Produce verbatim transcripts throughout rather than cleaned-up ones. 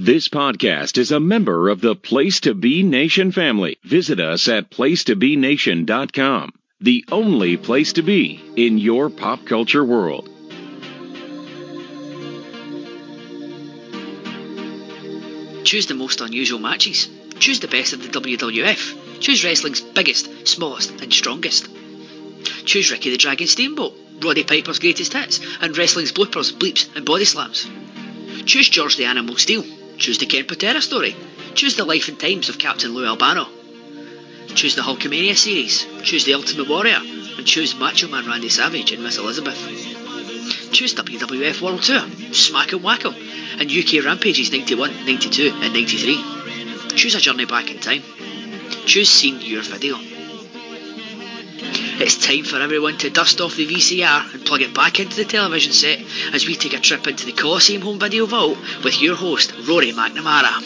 This podcast is a member of the Place to Be Nation family. Visit us at place to be nation dot com, the only place to be in your pop culture world. Choose the most unusual matches. Choose the best of the W W F. Choose wrestling's biggest, smallest and strongest. Choose Ricky the Dragon Steamboat, Roddy Piper's greatest hits, and wrestling's bloopers, bleeps and body slams. Choose George the Animal Steel. Choose the Ken Patera story. Choose the life and times of Captain Lou Albano. Choose the Hulkamania series. Choose the Ultimate Warrior. And choose Macho Man Randy Savage and Miss Elizabeth. Choose W W F World Tour, Smack and Wacko, and U K Rampages ninety-one, ninety-two and ninety-three. Choose a journey back in time. Choose Seen Your Video. It's time for everyone to dust off the V C R and plug it back into the television set as we take a trip into the Coliseum Home Video Vault with your host, Rory McNamara.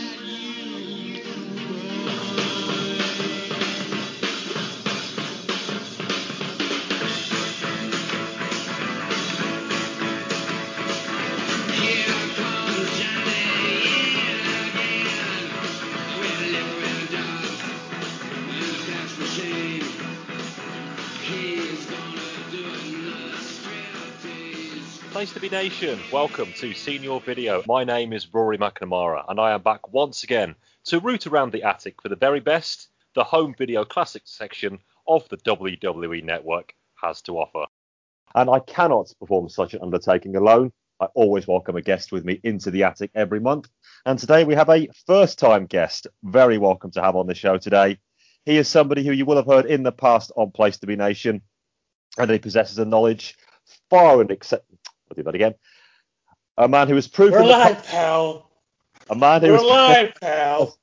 Place to Be Nation, welcome to Senior Video. My name is Rory McNamara and I am back once again to root around the attic for the very best the home video classics section of the W W E Network has to offer. And I cannot perform such an undertaking alone. I always welcome a guest with me into the attic every month. And today we have a first-time guest, very welcome to have on the show today. He is somebody who you will have heard in the past on Place to Be Nation, and he possesses a knowledge far and except. I'll do that again. A man who has proven. We're live, pal. A man who We're has live, pal.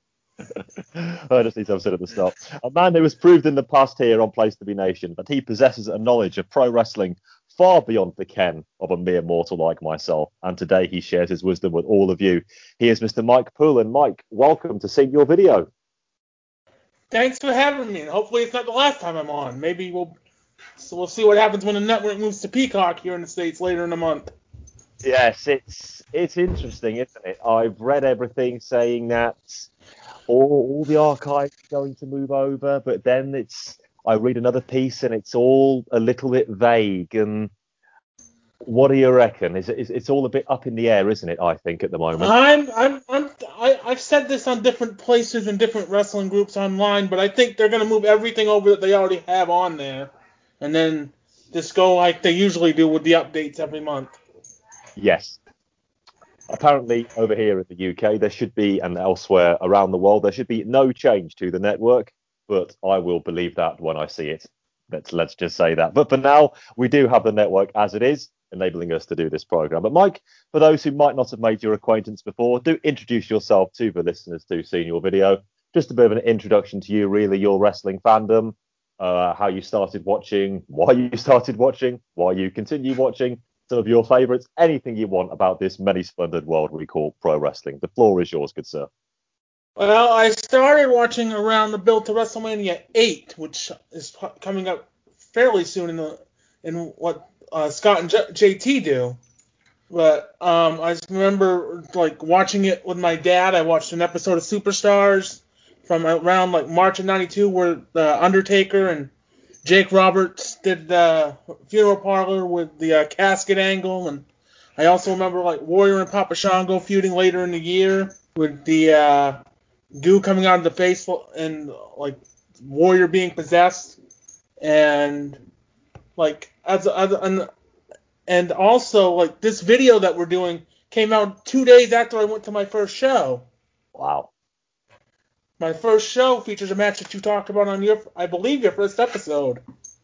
I just need to have said at the start. A man who has proved in the past here on Place to Be Nation that he possesses a knowledge of pro wrestling far beyond the ken of a mere mortal like myself. And today he shares his wisdom with all of you. He is Mister Mike Poulin. Mike, welcome to Senior Video. Thanks for having me. And hopefully it's not the last time I'm on. Maybe we'll. So we'll see what happens when the network moves to Peacock here in the States later in the month. Yes, it's it's interesting, isn't it? I've read everything saying that all, all the archives are going to move over, but then it's I read another piece and it's all a little bit vague. And what do you reckon? Is it, is, it's all a bit up in the air, isn't it? I think at the moment. I'm I'm I'm I, I've said this on different places and different wrestling groups online, but I think they're going to move everything over that they already have on there. And then just go like they usually do with the updates every month. Yes. Apparently, over here in the U K, there should be, and elsewhere around the world, there should be no change to the network. But I will believe that when I see it. Let's let's just say that. But for now, we do have the network as it is, enabling us to do this program. But Mike, for those who might not have made your acquaintance before, do introduce yourself to the listeners to Senior Video. Just a bit of an introduction to you, really, your wrestling fandom. Uh, how you started watching, why you started watching, why you continue watching, some of your favourites, anything you want about this many splendid world we call pro wrestling. The floor is yours, good sir. Well, I started watching around the build to WrestleMania eight, which is coming up fairly soon in the in what uh, Scott and J- JT do. But um, I just remember like watching it with my dad. I watched an episode of Superstars from around like March of ninety-two where the Undertaker and Jake Roberts did the funeral parlor with the uh, casket angle. And I also remember like Warrior and Papa Shango feuding later in the year with the uh, goo coming out of the face and like Warrior being possessed. And like as, as and, and also like this video that we're doing came out two days after I went to my first show. Wow. My first show features a match that you talked about on your, I believe, your first episode.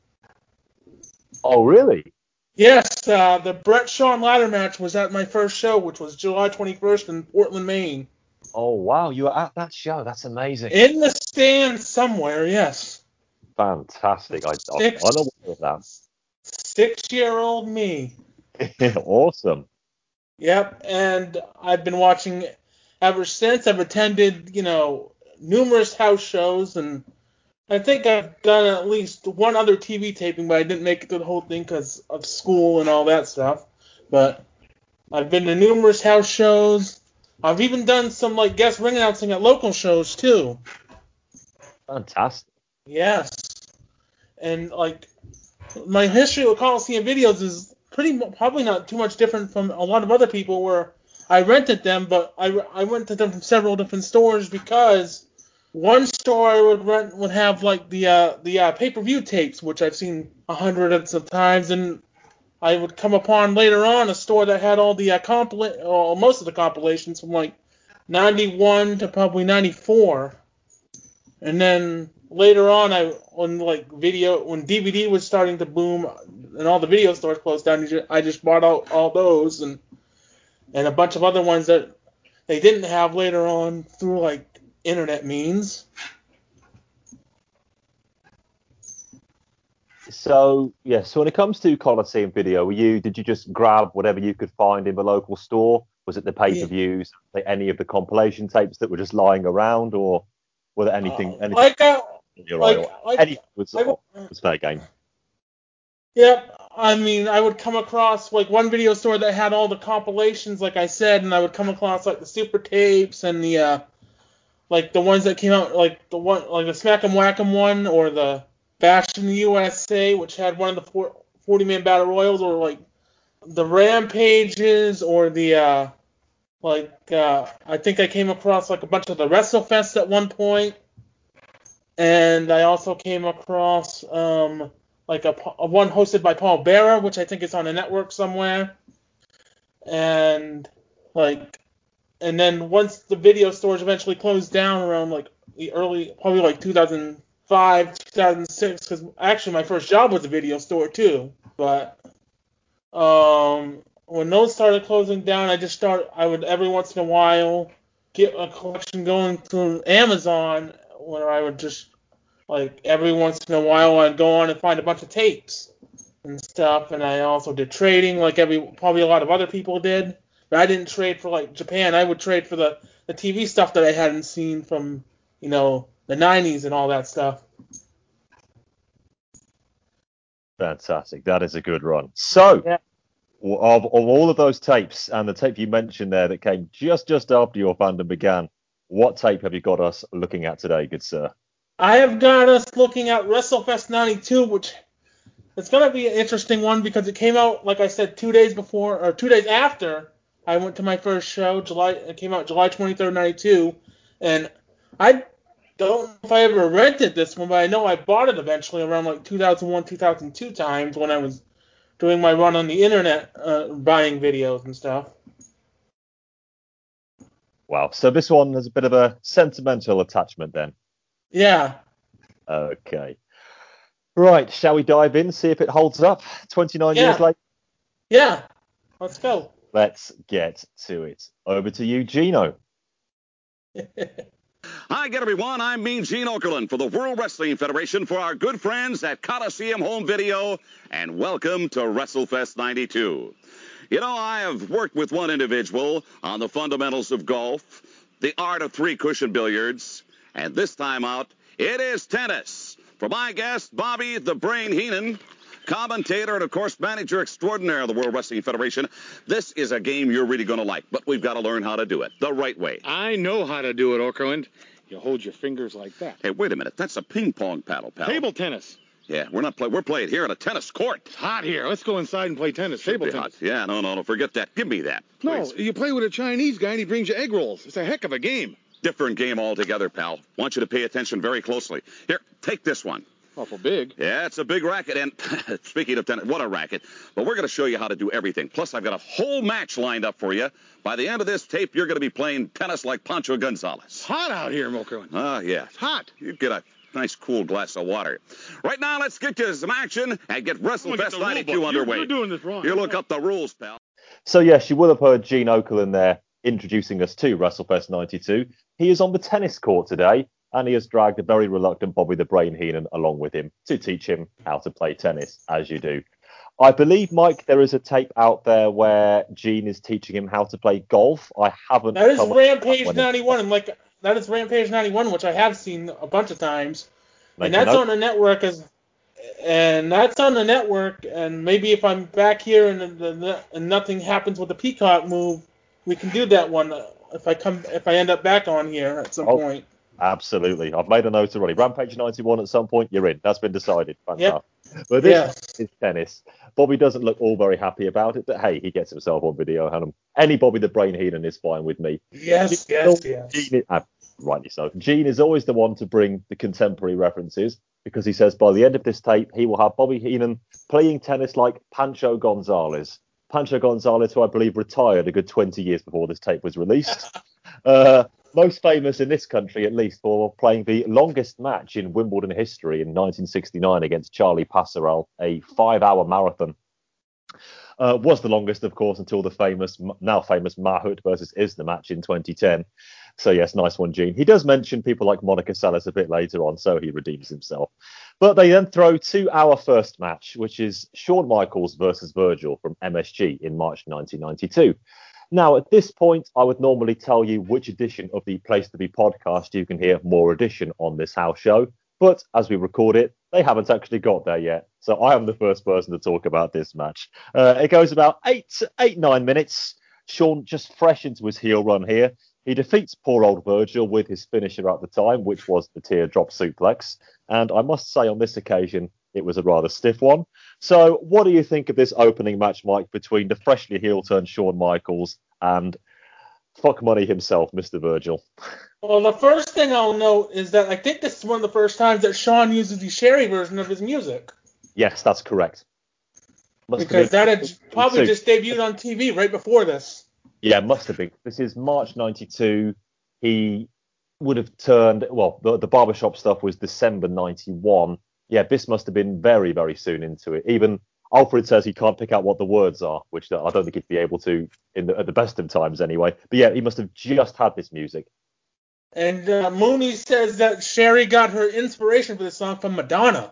Oh, really? Yes, uh, the Bret Shawn ladder match was at my first show, which was July twenty-first in Portland, Maine. Oh, wow, you were at that show. That's amazing. In the stands somewhere, yes. Fantastic. I, Six, I'm unaware of that. Six-year-old me. Awesome. Yep, and I've been watching ever since. I've attended, you know, numerous house shows, and I think I've done at least one other T V taping, but I didn't make it through the whole thing because of school and all that stuff. But I've been to numerous house shows. I've even done some like guest ring announcing at local shows too. Fantastic. Yes, and like my history with Coliseum videos is pretty mu- probably not too much different from a lot of other people where I rented them, but I, I rented them from several different stores because one store I would rent would have like the uh, the uh, pay-per-view tapes, which I've seen a hundreds of times, and I would come upon later on a store that had all the uh, compila- or most of the compilations from like ninety-one to probably ninety-four. And then later on, I when like video when D V D was starting to boom and all the video stores closed down, I just bought out all those and and a bunch of other ones that they didn't have later on through like internet means. So yeah, so when it comes to Coliseum video, were you did you just grab whatever you could find in the local store? Was it the pay-per-views, like any of the compilation tapes that were just lying around, or were there anything Uh, anything like uh, your eye, like or like anything was I, was fair game? Yep. I mean, I would come across like one video store that had all the compilations, like I said, and I would come across like the super tapes and the uh, like the ones that came out, like the one like the Smack 'em Whack 'em one or the Bash in the U S A, which had one of the forty man battle royals, or like the Rampages, or the uh, like uh, I think I came across like a bunch of the WrestleFests at one point, and I also came across um. like a, a one hosted by Paul Bearer, which I think is on a network somewhere. And like, and then once the video stores eventually closed down around like the early, probably like two thousand five, two thousand six, because actually my first job was a video store too. But um, when those started closing down, I just started. I would every once in a while get a collection going through Amazon, where I would just like every once in a while I'd go on and find a bunch of tapes and stuff, and I also did trading like every probably a lot of other people did. But I didn't trade for like Japan. I would trade for the, the T V stuff that I hadn't seen from, you know, the nineties and all that stuff. Fantastic. That is a good run. So, Yeah. of, of all of those tapes and the tape you mentioned there that came just just after your fandom began, what tape have you got us looking at today, good sir? I have got us looking at WrestleFest ninety-two, which it's going to be an interesting one because it came out, like I said, two days before, or two days after I went to my first show. July It came out July twenty-third, ninety-two, and I don't know if I ever rented this one, but I know I bought it eventually around like two thousand one, two thousand two times when I was doing my run on the internet, uh, buying videos and stuff. Wow. So this one has a bit of a sentimental attachment then. Yeah. Okay. Right. Shall we dive in, see if it holds up twenty-nine Yeah. years later? Yeah. Let's go. Let's get to it. Over to you, Gino. Hi again, everyone. I'm Mean Gene Okerlund for the World Wrestling Federation for our good friends at Coliseum Home Video, and welcome to WrestleFest ninety-two. You know, I have worked with one individual on the fundamentals of golf, the art of three-cushion billiards, and this time out, it is tennis. For my guest, Bobby the Brain Heenan, commentator and, of course, manager extraordinaire of the World Wrestling Federation. This is a game you're really going to like, but we've got to learn how to do it the right way. I know how to do it, Okerlund. You hold your fingers like that. Hey, wait a minute. That's a ping-pong paddle, pal. Table tennis. Yeah, we're not play. We're playing here at a tennis court. It's hot here. Let's go inside and play tennis. Should Table be tennis. hot. Yeah, no, no, no. Forget that. Give me that, please. No, you play with a Chinese guy and he brings you egg rolls. It's a heck of a game. Different game altogether, pal. Want you to pay attention very closely. Here, take this one. Awful big. Yeah, it's a big racket. And speaking of tennis, what a racket. But we're going to show you how to do everything. Plus, I've got a whole match lined up for you. By the end of this tape, you're going to be playing tennis like Pancho Gonzalez. It's hot out here, Okerlund. Ah, uh, yeah. It's hot. You get a nice, cool glass of water. Right now, let's get you some action and get WrestleFest ninety-two underway. You're, you're doing this wrong. You look up the rules, pal. So, yes, you will have heard Gene Okerlund there introducing us to WrestleFest ninety-two. He is on the tennis court today, and he has dragged a very reluctant Bobby the Brain Heenan along with him to teach him how to play tennis, as you do. I believe, Mike, there is a tape out there where Gene is teaching him how to play golf. I haven't. That is Rampage that ninety-one, and like that is Rampage ninety-one, which I have seen a bunch of times, Make and that's note. on the network as, and that's on the network. And maybe if I'm back here and the, the, and nothing happens with the Peacock move, we can do that one if I come if I end up back on here at some Oh, point. Absolutely. I've made a note already. Rampage ninety-one at some point, you're in. That's been decided. Fantastic. Yep. But this Yes. is tennis. Bobby doesn't look all very happy about it, but hey, he gets himself on video. And any Bobby the Brain Heenan is fine with me. Yes, Gene, yes, yes. Gene, uh, rightly so. Gene is always the one to bring the contemporary references because he says by the end of this tape, he will have Bobby Heenan playing tennis like Pancho Gonzalez. Pancho Gonzalez, who I believe retired a good twenty years before this tape was released. uh, most famous in this country, at least, for playing the longest match in Wimbledon history in nineteen sixty-nine against Charlie Pasarel, a five-hour marathon. Uh, was the longest, of course, until the famous, now famous Mahut versus Isner match in twenty ten. So yes, nice one, Gene. He does mention people like Monica Seles a bit later on, so he redeems himself. But they then throw to our first match, which is Shawn Michaels versus Virgil from M S G in March nineteen ninety-two. Now, at this point, I would normally tell you which edition of the Place to Be podcast you can hear more edition on this house show. But as we record it, they haven't actually got there yet. So I am the first person to talk about this match. Uh, it goes about eight, eight, nine minutes. Shawn just fresh into his heel run here. He defeats poor old Virgil with his finisher at the time, which was the teardrop suplex. And I must say on this occasion, it was a rather stiff one. So what do you think of this opening match, Mike, between the freshly heel-turned Shawn Michaels and fuck money himself, Mister Virgil? Well, the first thing I'll note is that I think this is one of the first times that Shawn uses the Sherry version of his music. Yes, that's correct. Must because that had probably two. just debuted on T V right before this. Yeah, must have been. This is March ninety-two. He would have turned, well, the, the barbershop stuff was December ninety-one. Yeah, this must have been very, very soon into it. Even Alfred says he can't pick out what the words are, which I don't think he'd be able to in the, at the best of times anyway. But yeah, he must have just had this music. And uh, Mooney says that Sherry got her inspiration for this song from Madonna.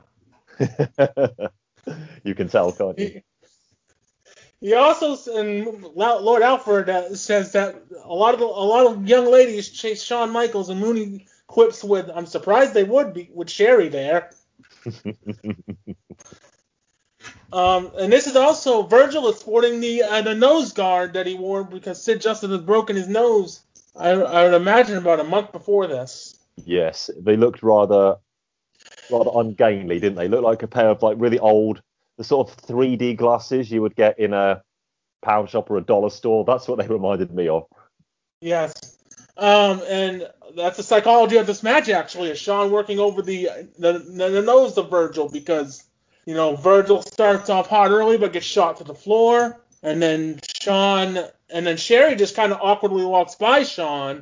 You can tell, can't you? He, he also, and Lord Alfred uh, says that a lot of the, a lot of young ladies chase Shawn Michaels, and Mooney quips with, "I'm surprised they would be with Sherry there." um, and this is also Virgil is sporting the uh, the nose guard that he wore because Sid Justice had broken his nose. I, I would imagine about a month before this. Yes, they looked rather rather ungainly, didn't they? Looked like a pair of like really old, the sort of three D glasses you would get in a pound shop or a dollar store. That's what they reminded me of. Yes. Um, and that's the psychology of this match, actually, is Shawn working over the, the the nose of Virgil because, you know, Virgil starts off hot early but gets shot to the floor, and then Shawn, and then Sherry just kind of awkwardly walks by Shawn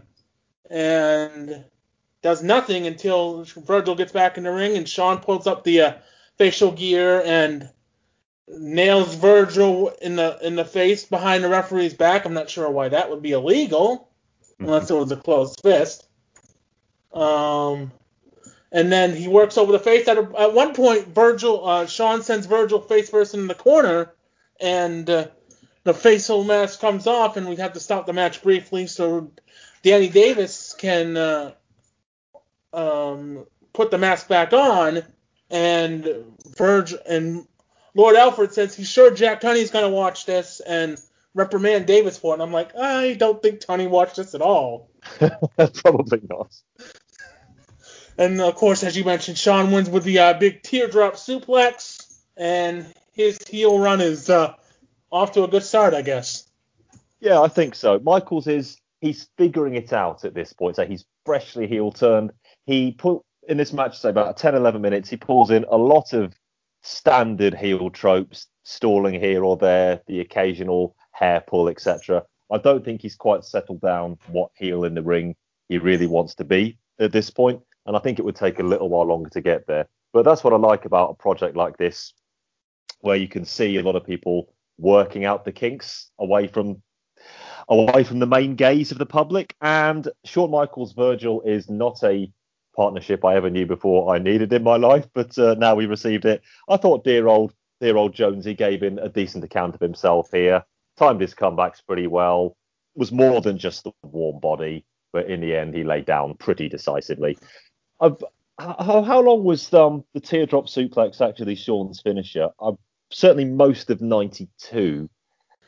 and does nothing until Virgil gets back in the ring, and Shawn pulls up the uh, facial gear and nails Virgil in the in the face behind the referee's back. I'm not sure why that would be illegal. Unless it was a closed fist. Um, and then he works over the face. At, a, at one point, Virgil, uh, Shawn sends Virgil face first in the corner, and uh, the facial mask comes off, and we have to stop the match briefly so Danny Davis can uh, um, put the mask back on. And Virgil and Lord Alfred says he's sure Jack Tunney's going to watch this and reprimand Davis for it. And I'm like, I don't think Tunney watched this at all. Probably not. And of course, as you mentioned, Shawn wins with the uh, big teardrop suplex, and his heel run is uh, off to a good start, I guess. Yeah, I think so. Michaels is he's figuring it out at this point. So he's freshly heel turned. He put in this match, say about ten, eleven minutes, he pulls in a lot of standard heel tropes, stalling here or there, the occasional hair pull, et cetera. I don't think he's quite settled down what heel in the ring he really wants to be at this point, and I think it would take a little while longer to get there. But that's what I like about a project like this, where you can see a lot of people working out the kinks away from away from the main gaze of the public. And Shawn Michaels Virgil is not a partnership I ever knew before I needed in my life, but uh, now we received it. I thought dear old dear old Jonesy gave in a decent account of himself here. Timed his comebacks pretty well. Was more than just the warm body, but in the end he laid down pretty decisively. I've, how, how long was um, the teardrop suplex actually Shawn's finisher? I've, certainly most of ninety-two.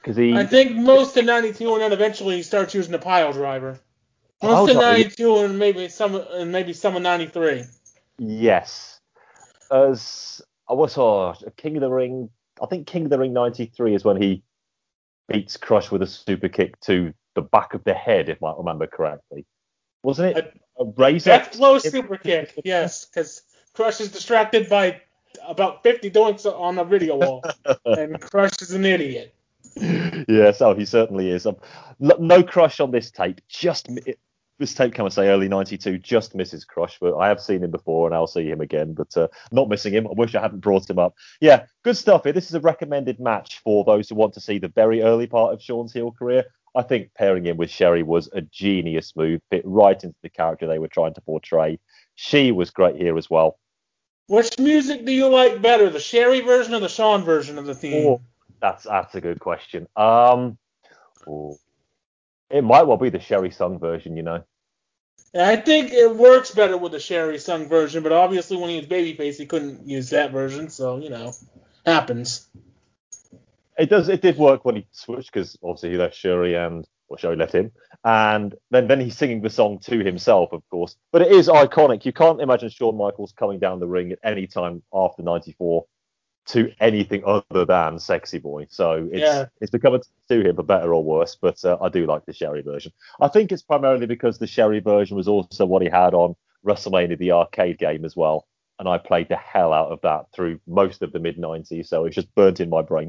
Because he. I think most of ninety-two, and then eventually he starts using the pile driver. Pile Most of driver, ninety-two, and maybe some, and maybe some of ninety-three. Yes. As I was, oh, King of the Ring. I think King of the Ring ninety-three is when he beats Crush with a super kick to the back of the head, if I remember correctly. Wasn't it? A, a razor? Death blow super kick, yes, because Crush is distracted by about fifty doinks on a video wall, and Crush is an idiot. Yes, oh, he certainly is. Um, no, no Crush on this tape. Just it, this tape, can I say, early ninety-two, just misses Crush. But I have seen him before, and I'll see him again. But uh, not missing him. I wish I hadn't brought him up. Yeah, good stuff here. This is a recommended match for those who want to see the very early part of Sean's heel career. I think pairing him with Sherry was a genius move. Fit right into the character they were trying to portray. She was great here as well. Which music do you like better, the Sherry version or the Sean version of the theme? Oh, that's that's a good question. Um, oh, it might well be the Sherry sung version, you know. I think it works better with the Sherry sung version, but obviously when he was babyface, he couldn't use that version, so you know, happens. It does. It did work when he switched because obviously he left Sherry and or Sherry left him, and then then he's singing the song to himself, of course. But it is iconic. You can't imagine Shawn Michaels coming down the ring at any time after ninety-four to anything other than Sexy Boy. So it's Yeah. it's become a to him for better or worse. But uh, I do like the Sherry version. I think it's primarily because the Sherry version was also what he had on WrestleMania, the arcade game as well, and I played the hell out of that through most of the mid nineties. So it's just burnt in my brain.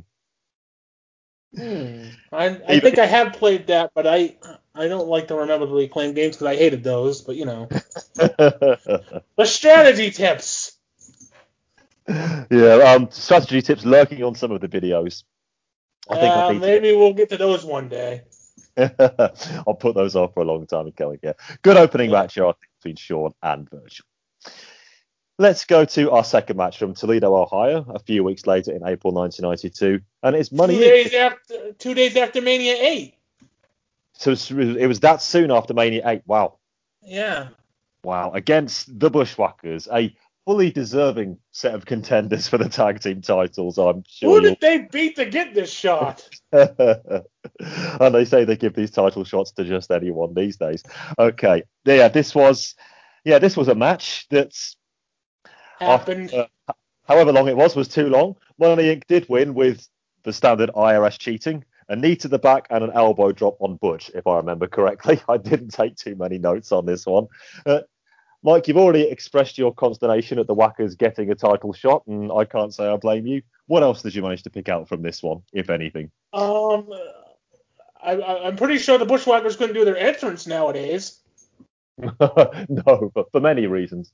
Hmm. I, I think I have played that, but I I don't like to remember the Acclaim games because I hated those. But you know, the strategy tips. Yeah, um, strategy tips lurking on some of the videos. I think uh, I need maybe we'll get to those one day. to I'll put those off for a long time going. Yeah, good opening Yeah. match here, I think, between Sean and Virgil. Let's go to our second match from Toledo, Ohio, a few weeks later in April nineteen ninety-two, and it's Money Two In. days after, two days after Mania eight. So it was that soon after Mania eight. Wow, Yeah. wow, against the Bushwhackers, a fully deserving set of contenders for the tag team titles. I'm sure Who you'll. did they beat to get this shot? And they say they give these title shots to just anyone these days. Okay, yeah, this was, yeah, this was a match that's Happened. after, uh, however long it was, was too long. Money Incorporated did win with the standard I R S cheating, a knee to the back and an elbow drop on Butch, if I remember correctly. I didn't take too many notes on this one. Uh, Mike, you've already expressed your consternation at the Whackers getting a title shot, and I can't say I blame you. What else did you manage to pick out from this one, if anything? Um, I, I, I'm pretty sure the Bushwhackers couldn't do their entrance nowadays. No, but for many reasons.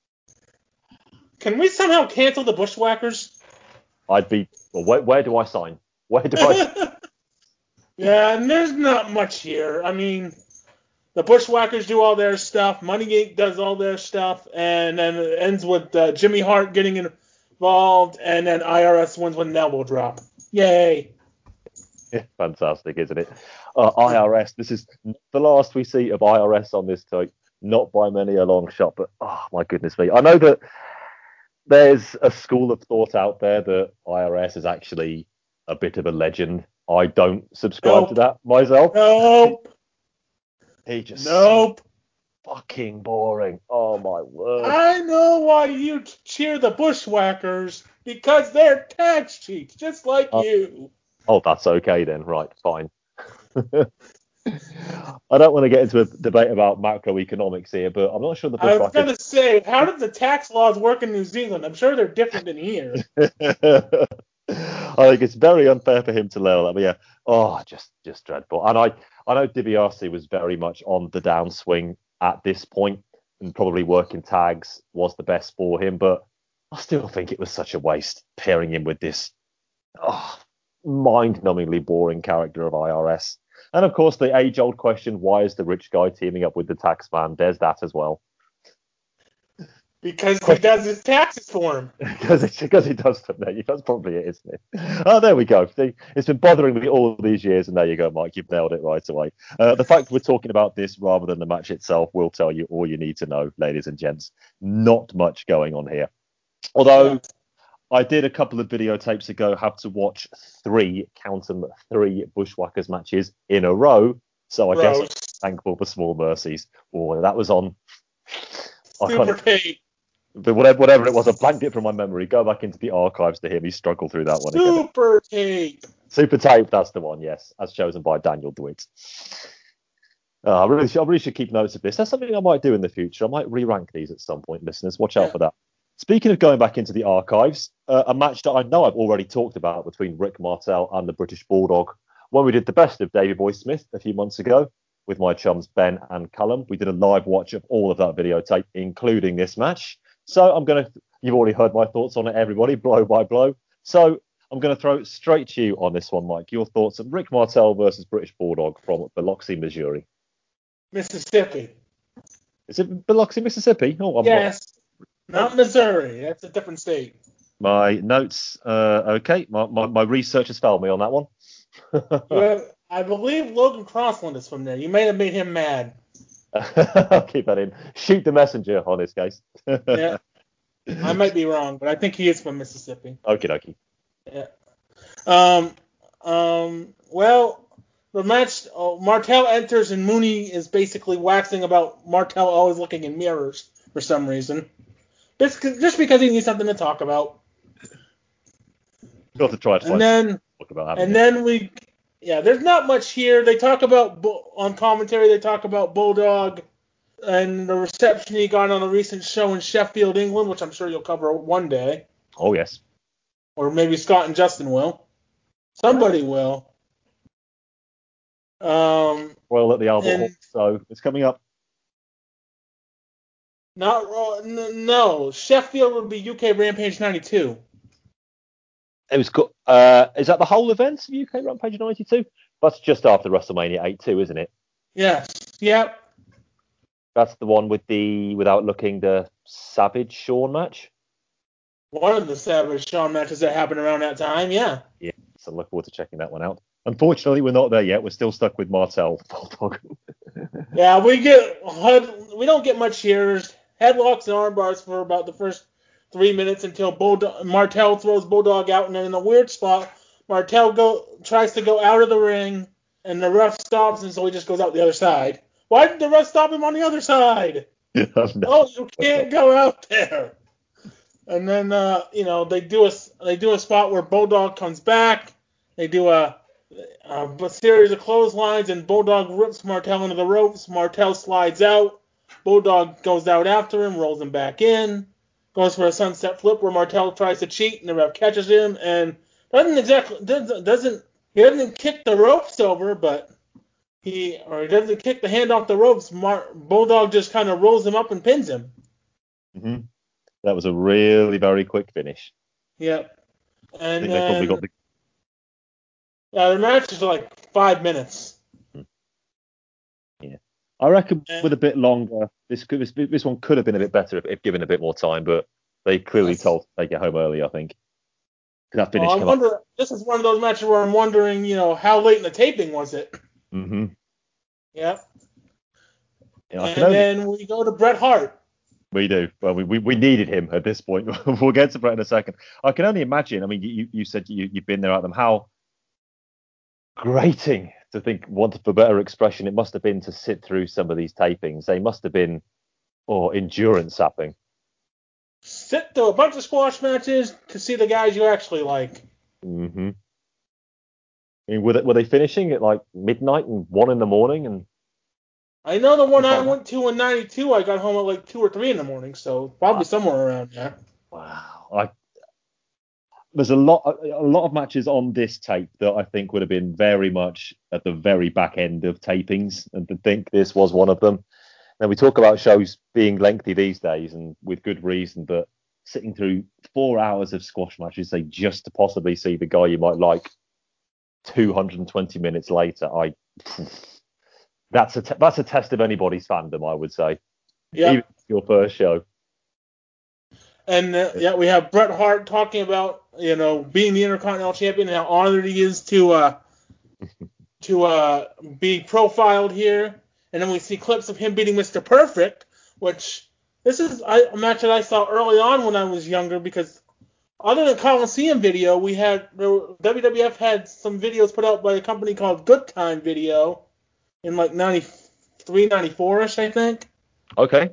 Can we somehow cancel the Bushwhackers? I'd be. Well, where, where do I sign? Where do I? Yeah, and there's not much here. I mean, the Bushwhackers do all their stuff. Money Incorporated does all their stuff, and then it ends with uh, Jimmy Hart getting involved, and then I R S wins with an elbow drop. Yay! Fantastic, isn't it? Uh, I R S. This is the last we see of I R S on this tape. Not by many a long shot, but oh my goodness me! I know that there's a school of thought out there that I R S is actually a bit of a legend. I don't subscribe Nope. to that myself. Nope. He just Nope. so fucking boring. Oh my word. I know why you cheer the Bushwhackers, because they're tax cheats, just like Uh, you. Oh, that's okay then. Right, fine. I don't want to get into a debate about macroeconomics here, but I'm not sure the I was Bushwhackers. gonna say, how did the tax laws work in New Zealand? I'm sure they're different than here. I think it's very unfair for him to level that. But yeah, oh, just just dreadful. And I I know DiBiase was very much on the downswing at this point, and probably working tags was the best for him. But I still think it was such a waste pairing him with this oh, mind-numbingly boring character of I R S. And of course, the age-old question: why is the rich guy teaming up with the tax man? There's that as well. Because he does his taxes for him. Because it, because he does them there. That's probably it, isn't it? Oh, there we go. See, it's been bothering me all these years, and there you go, Mike. You've nailed it right away. Uh, the fact we're talking about this rather than the match itself will tell you all you need to know, ladies and gents. Not much going on here. Although, Yeah. I did a couple of videotapes ago have to watch three, count them, three Bushwhackers matches in a row. So I Gross. guess I'm thankful for small mercies. Oh, that was on. I Super can't, tape. but whatever, whatever it was, I blanked it from my memory. Go back into the archives to hear me struggle through that one again. Super tape. Super tape, that's the one, yes, as chosen by Daniel DeWitt. Uh, I really, should, I really should keep notes of this. That's something I might do in the future. I might re-rank these at some point, listeners. Watch out Yeah. for that. Speaking of going back into the archives, uh, a match that I know I've already talked about between Rick Martel and the British Bulldog when we did the best of Davey Boy Smith a few months ago with my chums Ben and Callum. We did a live watch of all of that videotape, including this match. So I'm going to, you've already heard my thoughts on it, everybody, blow by blow. So I'm going to throw it straight to you on this one, Mike. Your thoughts on Rick Martel versus British Bulldog from Biloxi, Missouri. Mississippi. Is it Biloxi, Mississippi? Oh, I'm Yes. Not Missouri. That's a different state. My notes, uh, okay. My, my, my research has failed me on that one. Well, I believe Logan Crossland is from there. You may have made him mad. I'll keep that in. Shoot the messenger on this case. Yeah. I might be wrong, but I think he is from Mississippi. Okie dokie. Yeah. Um. Um. Well, the match. Oh, Martel enters and Mooney is basically waxing about Martel always looking in mirrors for some reason. Just, just because he needs something to talk about. Got to try to And find then, talk about having and it. then we, yeah, there's not much here. They talk about on commentary. They talk about Bulldog and the reception he got on a recent show in Sheffield, England, which I'm sure you'll cover one day. Oh yes. Or maybe Scott and Justin will. Somebody will. Um, Well, at the Albert and- Hall, so it's coming up. not n- no. Sheffield would be U K Rampage ninety-two. It was co- uh, is that the whole event of U K Rampage ninety-two? That's just after WrestleMania eighty-two, isn't it? Yes. Yep. That's the one with the without looking the Savage Shawn match. One of the Savage Shawn matches that happened around that time. Yeah. Yeah, so I look forward to checking that one out. Unfortunately, we're not there yet. We're still stuck with Martel Bulldog. Yeah, we get we don't get much here. There's headlocks and armbars for about the first three minutes until Bulldog, Martel throws Bulldog out, and then in a weird spot, Martel go tries to go out of the ring, and the ref stops, and so he just goes out the other side. Why did the ref stop him on the other side? Oh, you can't go out there. And then uh, you know they do a they do a spot where Bulldog comes back. They do a a series of clotheslines, and Bulldog rips Martel into the ropes. Martel slides out. Bulldog goes out after him, rolls him back in, goes for a sunset flip where Martel tries to cheat, and the ref catches him, and doesn't exactly doesn't, doesn't he doesn't kick the ropes over, but he or he doesn't kick the hand off the ropes. Mar- Bulldog just kind of rolls him up and pins him. Mm-hmm. That was a really very quick finish. Yep. I And think they probably then got the. yeah, the match is like five minutes. Yeah, I reckon And- with a bit longer, this could this, this one could have been a bit better if, if given a bit more time, but they clearly Yes. told to take it home early. I think. That finish. Well, I come wonder. This is one of those matches where I'm wondering, you know, how late in the taping was it? Mm-hmm. Yep. Yeah, I And can only, then we go to Bret Hart. we do. Well, we, we, we needed him at this point. We'll get to Brett in a second. I can only imagine. I mean, you, you said you, you've been there at them. How grating to think, want for better expression, it must have been to sit through some of these tapings. They must have been, oh, endurance sapping. Sit through a bunch of squash matches to see the guys you actually like. Mm-hmm. I mean, were they, were they finishing at like midnight and one in the morning? And I know the one I went to in ninety-two, I got home at like two or three in the morning, so probably somewhere around there. wow, I, there's a lot, a, a lot of matches on this tape that I think would have been very much at the very back end of tapings, and to think this was one of them. Now we talk about shows being lengthy these days, and with good reason, but sitting through four hours of squash matches, say just to possibly see the guy you might like two hundred twenty minutes later, I that's a te- that's a test of anybody's fandom, I would say. Yeah. Even your first show. And uh, yeah, we have Bret Hart talking about, you know, being the Intercontinental Champion and how honored he is to uh, to uh, be profiled here. And then we see clips of him beating Mister Perfect, which this is I, a match that I saw early on when I was younger because other than Coliseum Video, we had W W F had some videos put out by a company called Good Time Video in like ninety-three, ninety-four-ish, I think. Okay.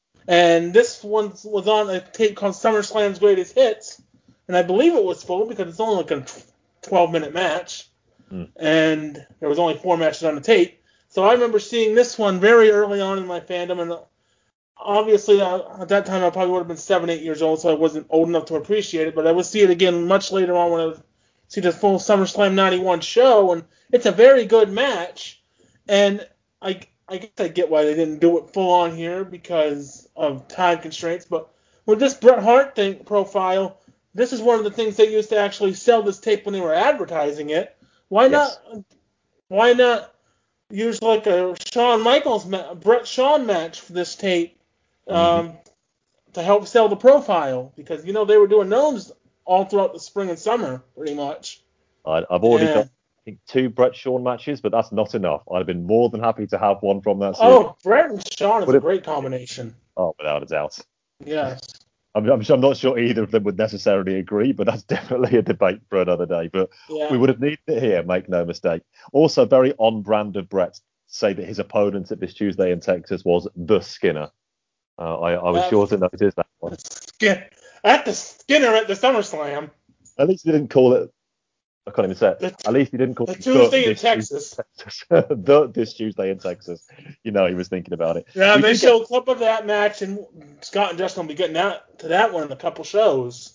And this one was on a tape called SummerSlam's Greatest Hits, and I believe it was full because it's only like a twelve-minute match, mm. and there was only four matches on the tape. So I remember seeing this one very early on in my fandom, and obviously uh, at that time I probably would have been seven, eight years old, so I wasn't old enough to appreciate it, but I would see it again much later on when I would see the full SummerSlam ninety-one show, and it's a very good match, and I, I guess I get why they didn't do it full on here because of time constraints, but with this Bret Hart thing profile, this is one of the things they used to actually sell this tape when they were advertising it. Why Yes. not? Why not use like a Shawn Michaels, ma- Bret Shawn match for this tape um, mm-hmm. to help sell the profile? Because you know they were doing those all throughout the spring and summer, pretty much. I, I've already yeah. got I think two Bret Shawn matches, but that's not enough. I'd have been more than happy to have one from that series. Oh, Bret and Shawn is Would a it, great combination. Oh, without a doubt. Yes. I'm, I'm, I'm not sure either of them would necessarily agree, but that's definitely a debate for another day. But yeah. we would have needed it here, make no mistake. Also, very on brand of Bret to say that his opponent at this Tuesday in Texas was the Skinner. Uh, I, I was uh, sure to notice that one. Skin, at the Skinner at the SummerSlam. At least he didn't call it. I can't even say it. The, At least he didn't call the it Tuesday the, in Texas. Texas. the this Tuesday in Texas. You know he was thinking about it. Yeah, we they show get... a clip of that match, and Scott and Justin will be getting out to that one in a couple shows.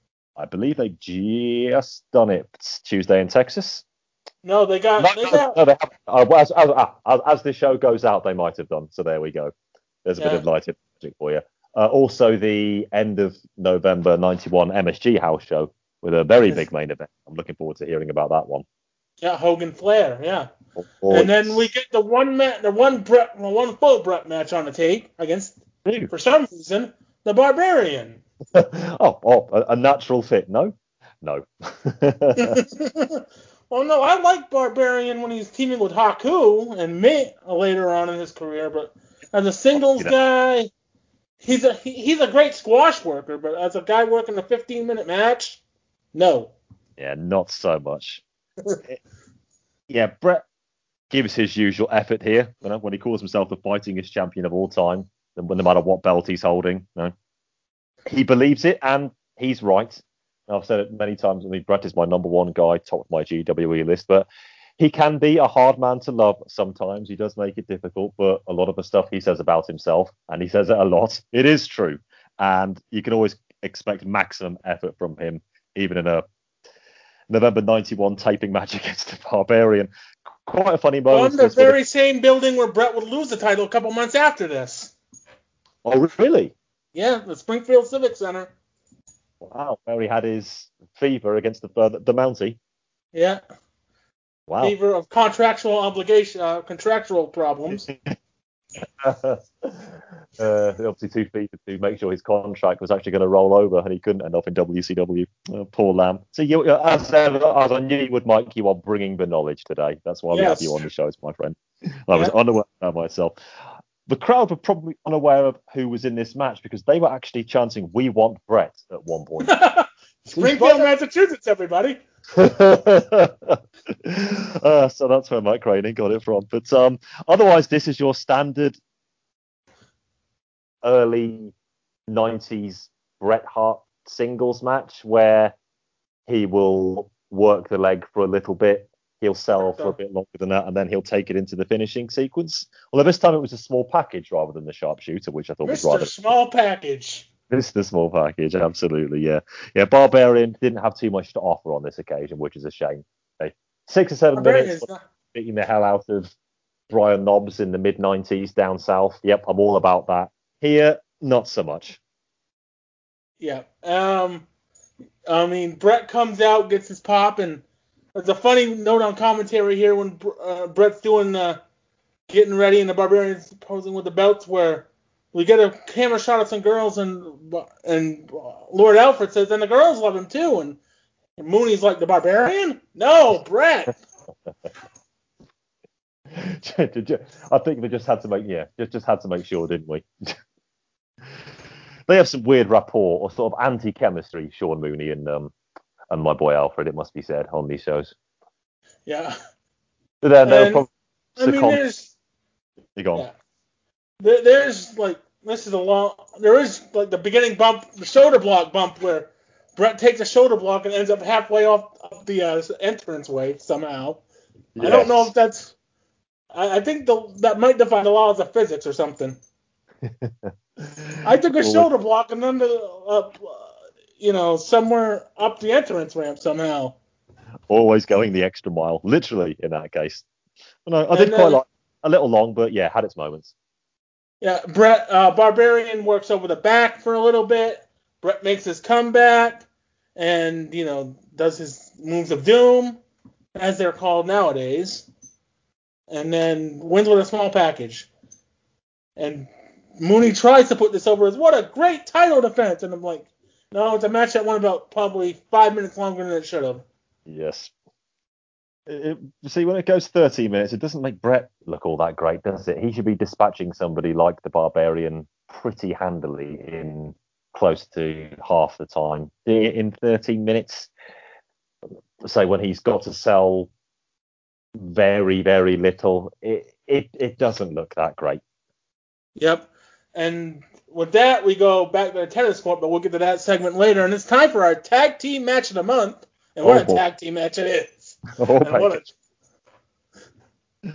I believe they just done it Tuesday in Texas. No, they got. No, they no, got... no they haven't. Uh, as, as, as, as the show goes out, they might have done. So there we go. There's a yeah. bit of lighted magic for you. Uh, also, the end of November ninety-one M S G house show with a very big main event. I'm looking forward to hearing about that one. Yeah, Hogan Flair, yeah. Oh, oh, and then we get the one ma- the one Bret, the one full Bret match on the tape against, Ew. for some reason, the Barbarian. oh, oh, a, a natural fit, no? No. Well, no, I like Barbarian when he's teaming with Haku and Mitt later on in his career, but as a singles oh, guy, he's a he, he's a great squash worker, but as a guy working a fifteen-minute match, no. Yeah, not so much. Yeah, Bret gives his usual effort here, you know, when he calls himself the fightingest champion of all time, no matter what belt he's holding. You know. He believes it, and he's right. I've said it many times. I mean, Bret is my number one guy, top of my G W E list, but he can be a hard man to love sometimes. He does make it difficult, but a lot of the stuff he says about himself, and he says it a lot, it is true. And you can always expect maximum effort from him, even in a November ninety-one taping match against the Barbarian. Quite a funny moment. On the very same building where Bret would lose the title a couple months after this. Oh, really? Yeah, the Springfield Civic Center. Wow, where he had his fever against the the Mountie. Yeah. Wow. Fever of contractual obligation, uh, contractual problems. uh, obviously too fevered to make sure his contract was actually going to roll over, and he couldn't end up in W C W. Uh, poor lamb. So you, as, as I knew you would, Mike, you are bringing the knowledge today. That's why we yes. have you on the shows, my friend. I yeah. was unaware of myself. The crowd were probably unaware of who was in this match because they were actually chanting, "We want Bret" at one point. Springfield, Massachusetts, everybody. uh, so that's where Mike Craning got it from. But um, otherwise, this is your standard early nineties Bret Hart singles match where he will work the leg for a little bit. He'll sell for a bit longer than that, and then he'll take it into the finishing sequence. Although this time it was a small package rather than the sharpshooter, which I thought Mister was rather small package. Mister Small Package, absolutely, yeah. Yeah, Barbarian didn't have too much to offer on this occasion, which is a shame. Okay. Six or seven Barbarian minutes, not... beating the hell out of Brian Knobbs in the mid nineties down south. Yep, I'm all about that. Here, not so much. Yeah. Um, I mean, Bret comes out, gets his pop, and there's a funny note on commentary here when uh, Bret's doing uh, getting ready and the Barbarian's posing with the belts where we get a camera shot of some girls, and and Lord Alfred says, and the girls love him too. And, and Mooney's like, the Barbarian? No, Bret. I think we just had to make, yeah, just, just had to make sure, didn't we? they have some weird rapport or sort of anti-chemistry, Sean Mooney and um and my boy Alfred, it must be said, on these shows. Yeah. But then they'll And, probably I mean, succumb. there's You're gone. yeah, there, there's like this is a long. There is like the beginning bump, the shoulder block bump where Brett takes a shoulder block and ends up halfway off, off the uh, entrance way somehow. Yes. I don't know if that's. I, I think the, that might defy the laws of physics or something. I took a Well, shoulder block and then the, uh, you know, somewhere up the entrance ramp somehow. Always going the extra mile, literally in that case. Well, no, I did And, quite uh, like a little long, but yeah, had its moments. Yeah, Brett uh, Barbarian works over the back for a little bit. Brett makes his comeback, and you know does his moves of doom, as they're called nowadays, and then wins with a small package. And Mooney tries to put this over as what a great title defense, and I'm like, no, it's a match that went about probably five minutes longer than it should have. Yes. It, it, see, when it goes thirteen minutes, it doesn't make Brett look all that great, does it? He should be dispatching somebody like the Barbarian pretty handily in close to half the time. In thirteen minutes, say when he's got to sell very, very little, it, it, it doesn't look that great. Yep. And with that, we go back to the tennis court, but we'll get to that segment later. And it's time for our tag team match of the month. And what Oh, a boy. tag team match it is. Oh, And what a,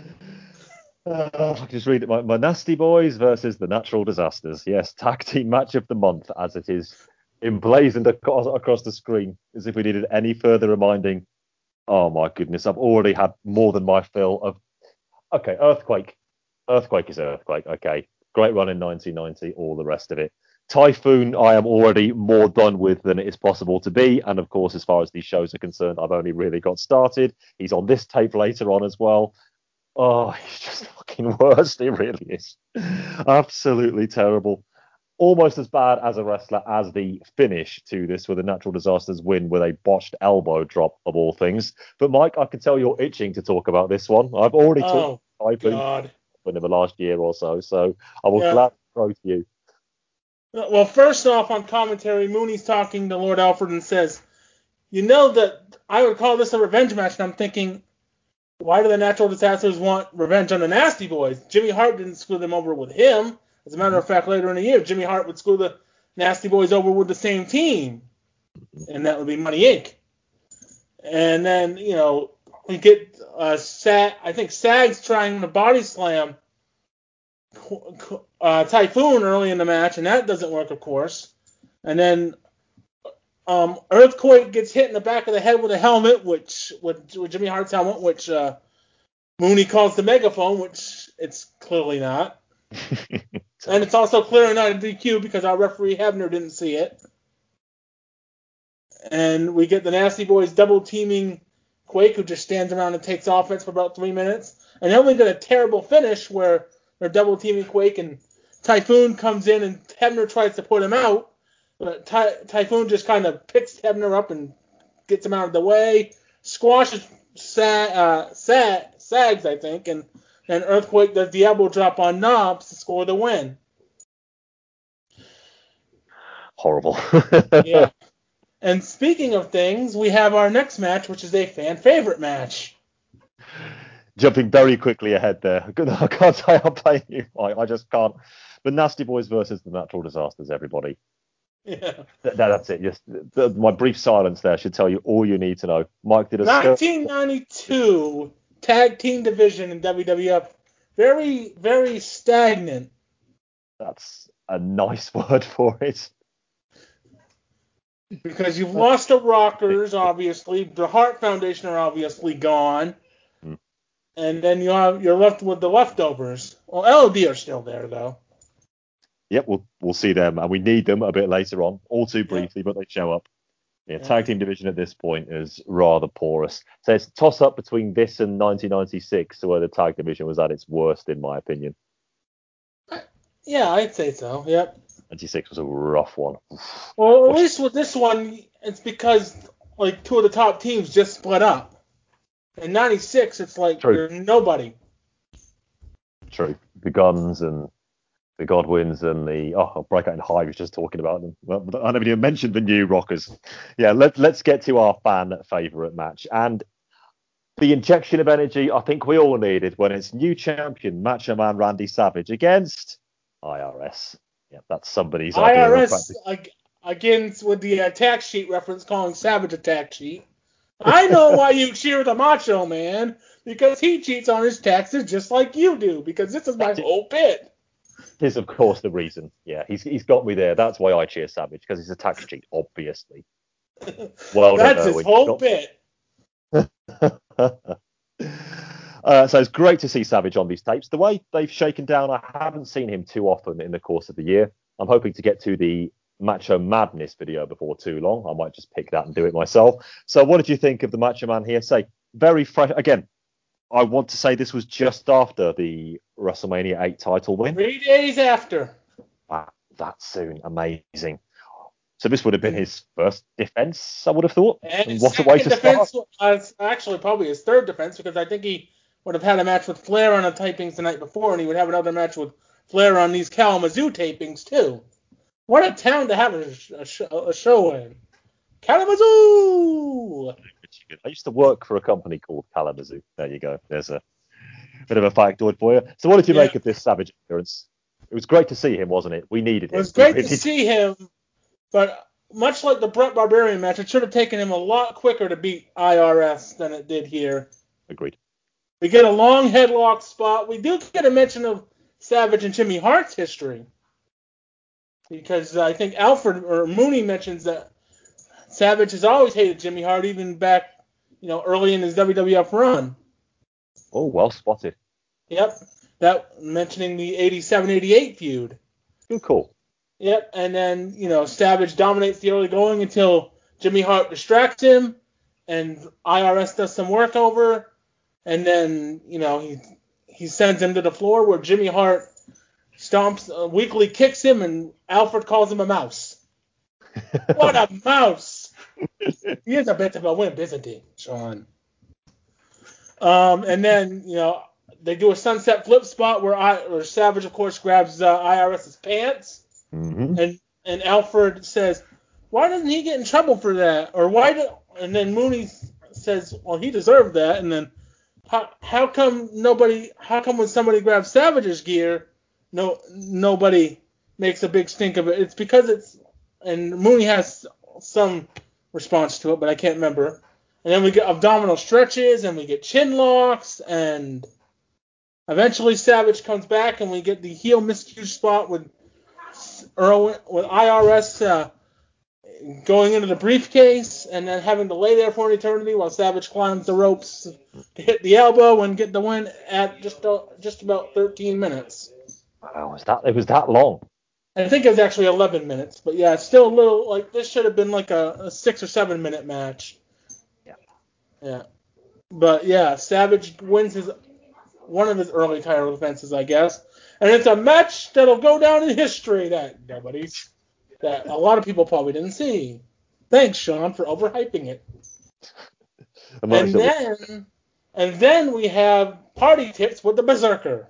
Uh, I just read it. My, my Nasty Boys versus the Natural Disasters. Yes, tag team match of the month, as it is emblazoned across, across the screen, as if we needed any further reminding. Oh my goodness, I've already had more than my fill of. Okay, Earthquake. Earthquake is Earthquake. Okay, great run in nineteen ninety. All the rest of it. Typhoon, I am already more done with than it is possible to be. And of course, as far as these shows are concerned, I've only really got started. He's on this tape later on as well. Oh, he's just fucking worst. It really is. Absolutely terrible. Almost as bad as a wrestler as the finish to this, with the Natural Disasters win with a botched elbow drop of all things. But Mike, I can tell you're itching to talk about this one. I've already oh, talked about God. in the last year or so, so I will Yeah. gladly throw to you. Well, first off, on commentary, Mooney's talking to Lord Alfred and says, you know that I would call this a revenge match. And I'm thinking, why do the Natural Disasters want revenge on the Nasty Boys? Jimmy Hart didn't screw them over with him. As a matter of fact, later in the year, Jimmy Hart would screw the Nasty Boys over with the same team. And that would be Money Incorporated. And then, you know, we get uh, Sa- I think Sags trying to body slam uh, Typhoon early in the match, and that doesn't work, of course. And then um, Earthquake gets hit in the back of the head with a helmet, which with, with Jimmy Hart's helmet, which uh, Mooney calls the megaphone, which it's clearly not. And it's also clearly not a D Q because our referee Hebner didn't see it. And we get the Nasty Boys double teaming Quake, who just stands around and takes offense for about three minutes. And then we get a terrible finish where they're double teaming Quake and Typhoon comes in and Hebner tries to put him out. But Ty- Typhoon just kind of picks Hebner up and gets him out of the way, squashes Sa- uh, Sa- Sags, I think, and then Earthquake does the elbow drop on Knobs to score the win. Horrible. Yeah. And speaking of things, we have our next match, which is a fan favorite match. Jumping very quickly ahead there. I can't say I'm playing you. I, I just can't. The Nasty Boys versus the Natural Disasters, everybody. Yeah. Th- that's it. Just the, my brief silence there should tell you all you need to know. Mike did a nineteen ninety-two tag team division in W W F. Very, very stagnant. That's a nice word for it. Because you've lost the Rockers, obviously. The Hart Foundation are obviously gone. Hmm. And then you have, you're left with the leftovers. Well, L O D are still there, though. Yep, we'll we'll see them, and we need them a bit later on, all too briefly, Yep. but they show up. Yeah, Yeah. tag team division at this point is rather porous. So it's a toss up between this and nineteen ninety-six, where the tag division was at its worst, in my opinion. Yeah, I'd say so. Yep. ninety-six was a rough one. Well, at least with this one, it's because like two of the top teams just split up. In ninety-six, it's like True. there's nobody. True. The Guns and the Godwins and the oh, Breakout and High was just talking about them. Well, I never even mentioned the New Rockers. Yeah, let, let's get to our fan favourite match. And the injection of energy I think we all needed when it's new champion Macho Man Randy Savage against I R S. Yeah, that's somebody's idea. I R S, ag- again, with the attack sheet reference calling Savage attack sheet. I know why you cheer the Macho Man, because he cheats on his taxes just like you do, because this is my whole bit. Is of course the reason. Yeah, he's he's got me there. That's why I cheer Savage, because he's a tax cheat, obviously. Well, that's his whole got... bit. uh, so it's great to see Savage on these tapes. The way they've shaken down, I haven't seen him too often in the course of the year. I'm hoping to get to the Macho Madness video before too long. I might just pick that and do it myself. So what did you think of the Macho Man here? Say, very fresh. Again, I want to say this was just after the WrestleMania eight title win. Three days after. Wow, that soon. Amazing. So this would have been his first defense, I would have thought. And, and what a way to defense, start. uh, actually, probably his third defense, because I think he would have had a match with Flair on the tapings the night before, and he would have another match with Flair on these Kalamazoo tapings, too. What a town to have a, a, a show in. Kalamazoo! I used to work for a company called Kalamazoo. There you go. There's a bit of a factoid for you. So what did you yeah. make of this Savage appearance? It was great to see him, wasn't it? We needed him. It was great really to see him, but much like the Bret Barbarian match, it should have taken him a lot quicker to beat I R S than it did here. Agreed. We get a long headlock spot. We do get a mention of Savage and Jimmy Hart's history, because I think Alfred or Mooney mentions that Savage has always hated Jimmy Hart, even back, you know, early in his W W F run. Oh, well spotted. Yep. That mentioning the eighty-seven eighty-eight feud. Good call. Yep. And then, you know, Savage dominates the early going until Jimmy Hart distracts him, and I R S does some work over, and then, you know, he he sends him to the floor where Jimmy Hart stomps, uh, weakly kicks him, and Alfred calls him a mouse. What a mouse! He is a bit of a wimp, isn't he, Sean? Um, and then, you know, they do a sunset flip spot where I, or Savage, of course, grabs uh, IRS's pants, mm-hmm. and and Alfred says, "Why doesn't he get in trouble for that?" Or why? Do, and then Mooney says, "Well, he deserved that." And then, how how come nobody? How come when somebody grabs Savage's gear, no nobody makes a big stink of it? It's because it's, and Mooney has some response to it, but I can't remember. And then we get abdominal stretches, and we get chin locks, and eventually Savage comes back, and we get the heel miscue spot with Earl, with I R S uh, going into the briefcase, and then having to lay there for an eternity while Savage climbs the ropes to hit the elbow and get the win at just uh, just about thirteen minutes. Wow, was that it was that long? I think it was actually eleven minutes, but yeah, it's still a little like this should have been like a, a six or seven minute match. Yeah. Yeah. But yeah, Savage wins his one of his early title defenses, I guess, and it's a match that'll go down in history that nobody's that a lot of people probably didn't see. Thanks, Sean, for overhyping it. And then and then we have party tips with the Berserker.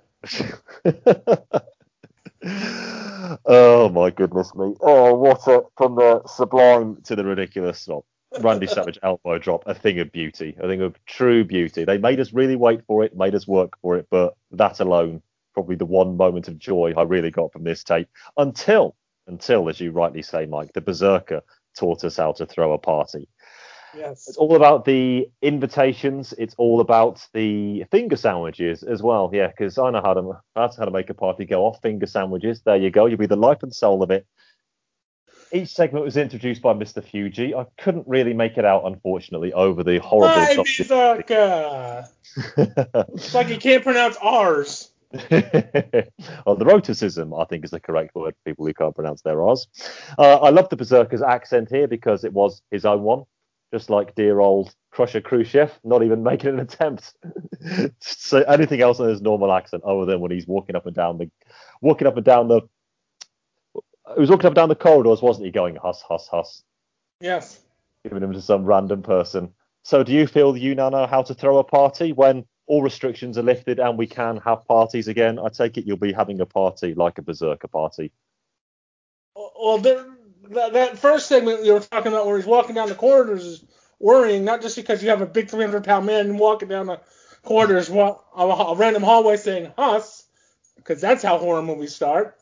Oh my goodness me! Oh, what a from the sublime to the ridiculous. Oh, Randy Savage elbow drop, a thing of beauty, a thing of true beauty. They made us really wait for it, made us work for it, but that alone, probably the one moment of joy I really got from this tape. Until, until, as you rightly say, Mike, the Berserker taught us how to throw a party. Yes. It's all about the invitations. It's all about the finger sandwiches as well. Yeah, because I know how to that's how to make a party go off. Finger sandwiches. There you go. You'll be the life and soul of it. Each segment was introduced by Mister Fuji. I couldn't really make it out, unfortunately, over the horrible. Hi, Berserker. It's like you can't pronounce R's. Well, the roticism, I think, is the correct word for people who can't pronounce their R's. Uh, I love the Berserker's accent here because it was his own one. Just like dear old Crusher Khrushchev, not even making an attempt to say anything else in his normal accent other than when he's walking up and down the, walking up and down the, he was walking up and down the corridors, wasn't he? Going huss, huss, huss. Yes. Giving him to some random person. So, do you feel you now know how to throw a party when all restrictions are lifted and we can have parties again, I take it you'll be having a party like a Berserker party. Well, there, that, that first segment you were talking about where he's walking down the corridors is worrying, not just because you have a big three hundred pound man walking down the corridors, a, a random hallway saying "Huss," because that's how horror movies start.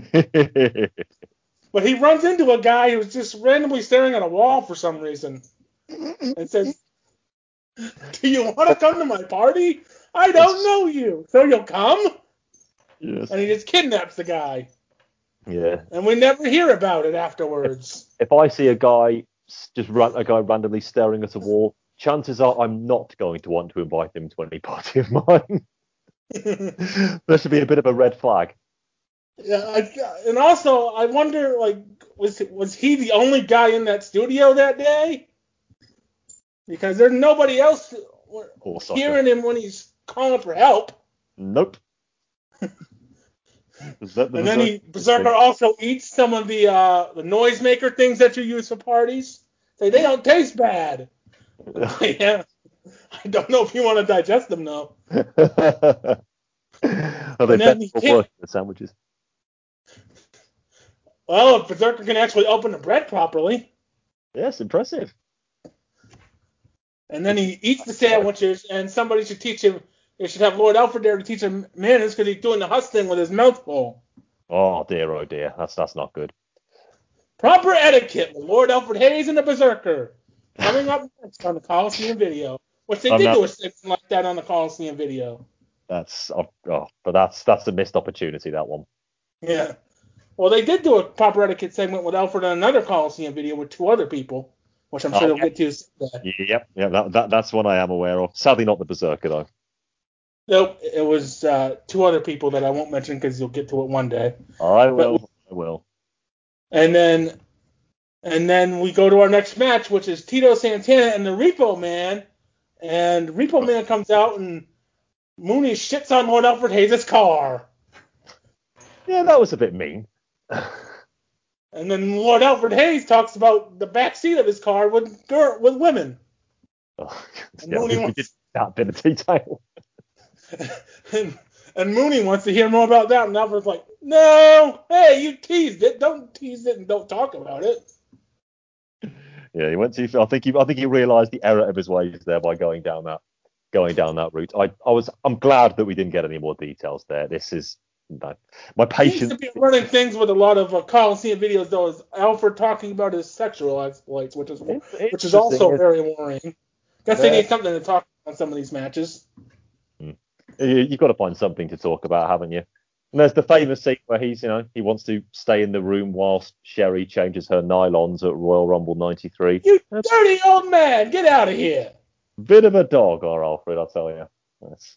But he runs into a guy who's just randomly staring at a wall for some reason and says, "Do you want to come to my party? I don't know you, so you'll come?" Yes. And he just kidnaps the guy. Yeah. And we never hear about it afterwards. If, if I see a guy just run, a guy randomly staring at a wall, chances are I'm not going to want to invite him to any party of mine. There should be a bit of a red flag. Yeah, I, and also I wonder, like, was was he the only guy in that studio that day? Because there's nobody else hearing him when he's calling for help. Nope. The, the and then he Berserker also eats some of the uh, the noisemaker things that you use for parties. Say they don't taste bad. Yeah, I don't know if you want to digest them though. Are they better for work the sandwiches? Well, if Berserker can actually open the bread properly. Yes, impressive. And then he eats the sandwiches, and somebody should teach him. They should have Lord Alfred there to teach him manners because he's doing the Huss thing with his mouth full. Oh dear, oh dear, that's that's not good. Proper etiquette with Lord Alfred Hayes and the Berserker coming up next on the Coliseum video, which they I'm did not, do a segment like that on the Coliseum video. That's oh, oh, but that's that's a missed opportunity, that one. Yeah. Well, they did do a proper etiquette segment with Alfred on another Coliseum video with two other people, which I'm sure oh, they'll yeah. get to. Someday. Yep, yeah, that, that that's one I am aware of. Sadly, not the Berserker though. Nope, it was uh, two other people that I won't mention because you'll get to it one day. I will. But, I will. And then, and then we go to our next match, which is Tito Santana and the Repo Man. And Repo Man comes out and Mooney shits on Lord Alfred Hayes' car. Yeah, that was a bit mean. And then Lord Alfred Hayes talks about the back seat of his car with girl, with women. Oh, and yeah, Mooney we wants did that bit of detail. and, and Mooney wants to hear more about that, and Alfred's like, "No, hey, you teased it. Don't tease it and don't talk about it." Yeah, he went to. I think he. I think he realised the error of his ways there by going down that, going down that route. I. I was. I'm glad that we didn't get any more details there. This is. No, my patience. Seems to be running things with a lot of uh, Coliseum videos, though, is Alfred talking about his sexual exploits, which is it's which is also it's, very worrying. Guess they need something to talk about on some of these matches. You've got to find something to talk about, haven't you? And there's the famous scene where he's, you know, he wants to stay in the room whilst Sherry changes her nylons at Royal Rumble ninety-three. You dirty old man, get out of here! Bit of a dog, our Alfred, I'll tell you. That's...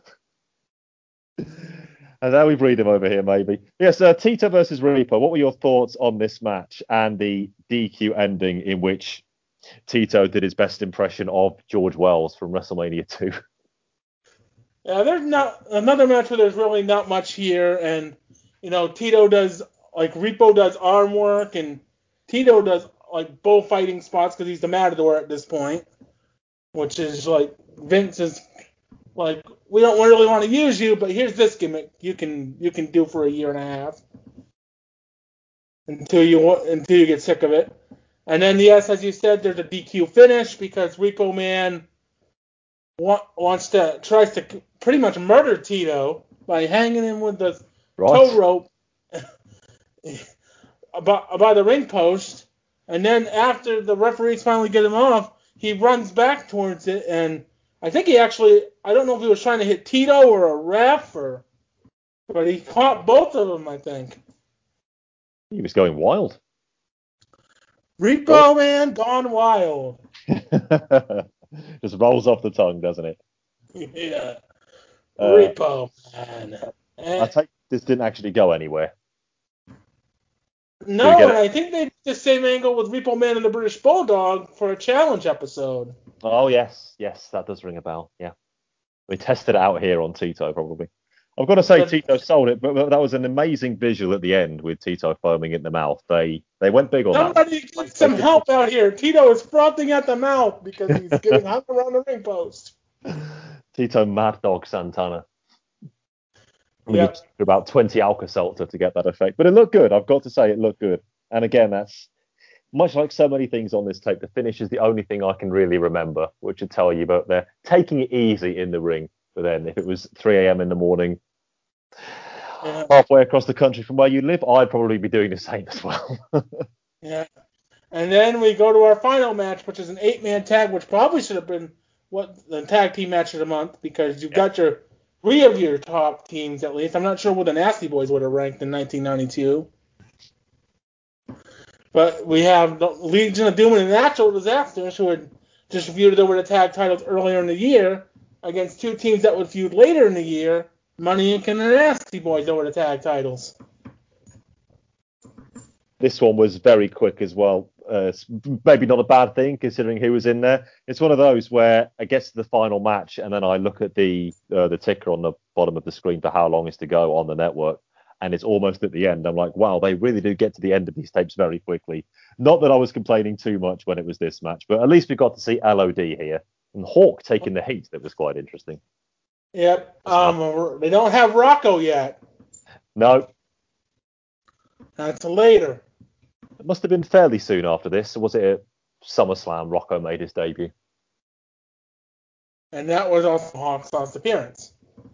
And now we breed him over here, maybe. Yes, uh, Tito versus Reaper. What were your thoughts on this match and the D Q ending in which Tito did his best impression of George Wells from WrestleMania two? Yeah, there's not another match where there's really not much here, and you know Tito does like Repo does arm work, and Tito does like bullfighting spots because he's the Matador at this point, which is like Vince is like, we don't really want to use you, but here's this gimmick you can you can do for a year and a half until you until you get sick of it, and then yes, as you said, there's a D Q finish because Repo Man wants to tries to pretty much murder Tito by hanging him with the right. tow rope by, by the ring post, and then after the referees finally get him off, he runs back towards it, and I think he actually, I don't know if he was trying to hit Tito or a ref, or, but he caught both of them, I think. He was going wild. Repo oh. Man gone wild. Just rolls off the tongue, doesn't it? Yeah. Uh, Repo Man. I take this didn't actually go anywhere. No, and I think they did the same angle with Repo Man and the British Bulldog for a challenge episode. Oh, yes. Yes, that does ring a bell. Yeah. We tested it out here on Tito, probably. I've got to say, but, Tito sold it, but, but that was an amazing visual at the end with Tito foaming in the mouth. They they went big on somebody that. Somebody get some help out here. Tito is frothing at the mouth because he's getting hung around the ring post. Tito Mad Dog Santana. I mean, Yeah. you took about twenty Alka-Seltzer to get that effect. But it looked good. I've got to say, it looked good. And again, that's much like so many things on this tape. The finish is the only thing I can really remember, which would tell you about they're taking it easy in the ring. But then if it was three a.m. in the morning, Yeah. halfway across the country from where you live, I'd probably be doing the same as well. Yeah. And then we go to our final match, which is an eight-man tag, which probably should have been what the tag team match of the month, because you've got your three of your top teams at least. I'm not sure what the Nasty Boys would have ranked in nineteen ninety-two. But we have the Legion of Doom and Natural Disasters, who had just feuded over the tag titles earlier in the year, against two teams that would feud later in the year, Money Incorporated and the Nasty Boys over the tag titles. This one was very quick as well. Uh, maybe not a bad thing considering who was in there. It's one of those where I get to the final match and then I look at the uh, the ticker on the bottom of the screen for how long is to go on the network, and it's almost at the end. I'm like, wow, they really do get to the end of these tapes very quickly. Not that I was complaining too much when it was this match, but at least we got to see L O D here and Hawk taking the heat. That was quite interesting. Yep. Um, they don't have Rocco yet. No. That's later. It must have been fairly soon after this. Was it at SummerSlam Rocco made his debut? And that was also Hawk's last appearance.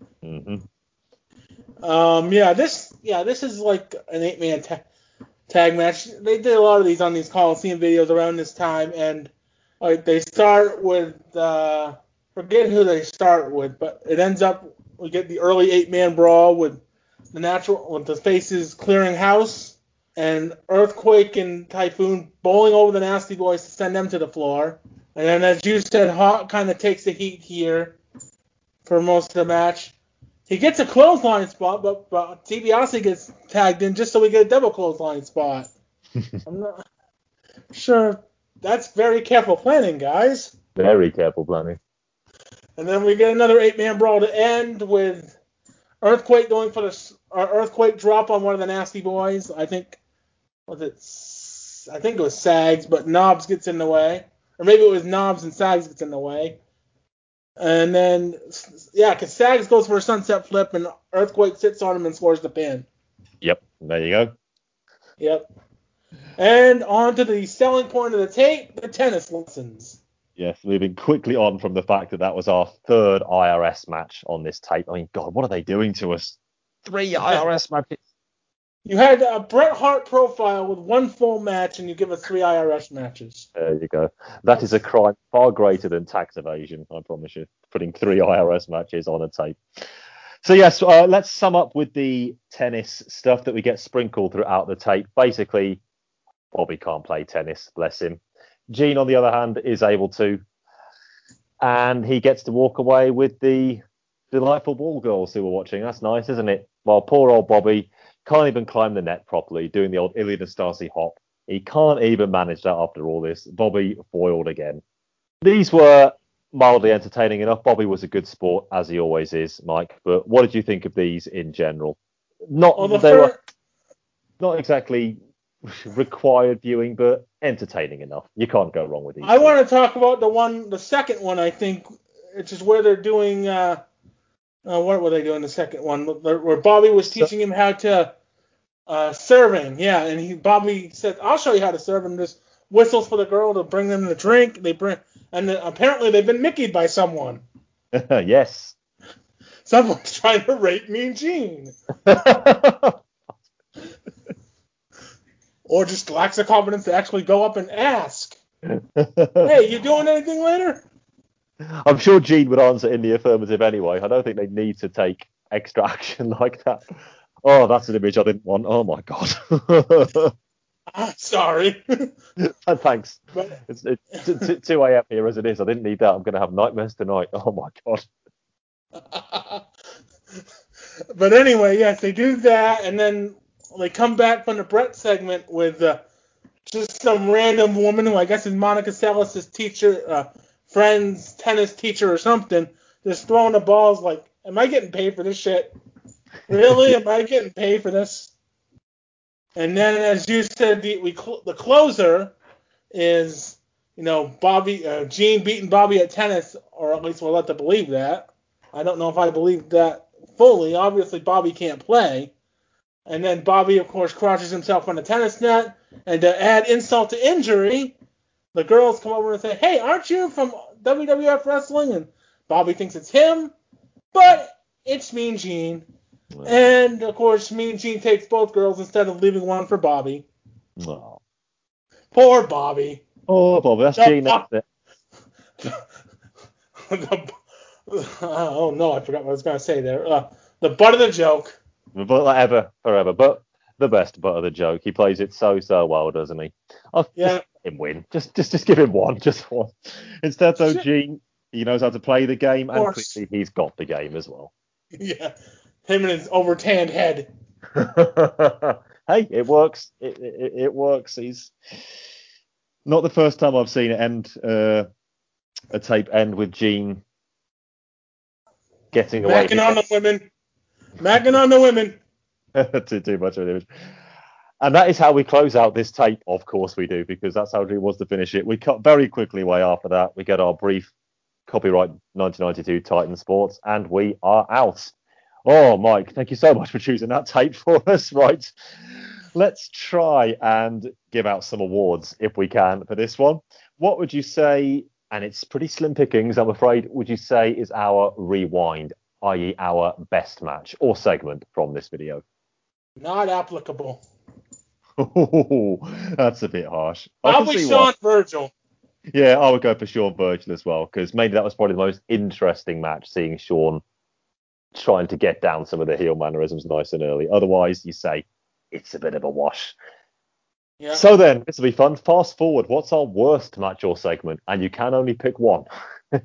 Mm-hmm. Um, yeah, this yeah this is like an eight-man ta- tag match. They did a lot of these on these Coliseum videos around this time, and like they start with uh, forget who they start with, but it ends up we get the early eight-man brawl with the natural with the faces clearing house. And Earthquake and Typhoon bowling over the Nasty Boys to send them to the floor. And then, as you said, Hawk kind of takes the heat here for most of the match. He gets a clothesline spot, but, but DiBiase gets tagged in just so we get a double clothesline spot. I'm not sure. That's very careful planning, guys. Very careful planning. And then we get another eight-man brawl to end with Earthquake going for the uh, Earthquake drop on one of the Nasty Boys. I think. Was it? I think it was Sags, but Knobs gets in the way, or maybe it was Knobs and Sags gets in the way. And then, yeah, because Sags goes for a sunset flip, and Earthquake sits on him and scores the pin. Yep, there you go. Yep. And on to the selling point of the tape, the tennis lessons. Yes, moving quickly on from the fact that that was our third I R S match on this tape. I mean, God, what are they doing to us? Three I R S matches. You had a Bret Hart profile with one full match, and you give us three I R S matches. There you go. That is a crime far greater than tax evasion, I promise you, putting three I R S matches on a tape. So, yes, uh, let's sum up with the tennis stuff that we get sprinkled throughout the tape. Basically, Bobby can't play tennis, bless him. Gene, on the other hand, is able to. And he gets to walk away with the delightful ball girls who were watching. That's nice, isn't it? While poor old Bobby can't even climb the net properly, doing the old Ilya Nastasi hop. He can't even manage that after all this. Bobby foiled again. These were mildly entertaining enough. Bobby was a good sport, as he always is, Mike. But what did you think of these in general? Not Well, the they fir- were not exactly required viewing, but entertaining enough. You can't go wrong with these. I want to talk about the one, the second one. I think, which is where they're doing. Uh, uh, what were they doing? The second one, where Bobby was teaching him how to uh, serving. Yeah, and he Bobby said, "I'll show you how to serve," and just whistles for the girl to bring them the drink. They bring, and then apparently they've been Mickey'd by someone. Yes. Someone's trying to rape Mean Gene. Or just lacks the confidence to actually go up and ask. Hey, you doing anything later? I'm sure Gene would answer in the affirmative anyway. I don't think they need to take extra action like that. Oh, that's an image I didn't want. Oh, my God. Ah, sorry. Thanks. But, it's it's t- t- two a.m. here as it is. I didn't need that. I'm going to have nightmares tonight. Oh, my God. But anyway, yes, they do that, and then they come back from the Brett segment with uh, just some random woman who I guess is Monica Seles' teacher, uh, friend's tennis teacher or something, just throwing the balls like, am I getting paid for this shit? Really? Am I getting paid for this? And then, as you said, the, we cl- the closer is, you know, Bobby, uh, Gene beating Bobby at tennis, or at least we're led to believe that. I don't know if I believe that fully. Obviously, Bobby can't play. And then Bobby, of course, crotches himself on the tennis net. And to add insult to injury, the girls come over and say, hey, aren't you from W W F Wrestling? And Bobby thinks it's him, but it's Mean Gene. Wow. And, of course, Mean Gene takes both girls instead of leaving one for Bobby. Oh, Poor Bobby. oh Bob, that's No, Gene. uh, That's the, oh, no, I forgot what I was going to say there. Uh, the butt of the joke. it. But like ever, forever. But the best butt of the joke. He plays it so, so well, doesn't he? I'll Yeah. just let him win. Just, just, just give him one. Just one. Instead, though, Shit. Gene, he knows how to play the game, Of and course. clearly he's got the game as well. Yeah. Him and his overtanned head. Hey, it works. It, it, it works. He's not the first time I've seen it end uh, a tape end with Gene getting away. Macking on the women. Macking on the women. too, too much of an image. And that is how we close out this tape. Of course we do, because that's how Drew was to finish it. We cut very quickly away after that. We get our brief copyright nineteen ninety-two Titan Sports, and we are out. Oh, Mike, thank you so much for choosing that tape for us. Right. Let's try and give out some awards if we can for this one. What would you say, and it's pretty slim pickings, I'm afraid, would you say is our rewind, that is our best match or segment from this video? Not applicable. Oh, that's a bit harsh. I can Probably see Sean why. Virgil. Yeah, I would go for Sean Virgil as well, because maybe that was probably the most interesting match, seeing Sean trying to get down some of the heel mannerisms nice and early. Otherwise, you say it's a bit of a wash. Yeah. So then, this will be fun. Fast forward. What's our worst match or segment? And you can only pick one. Uh,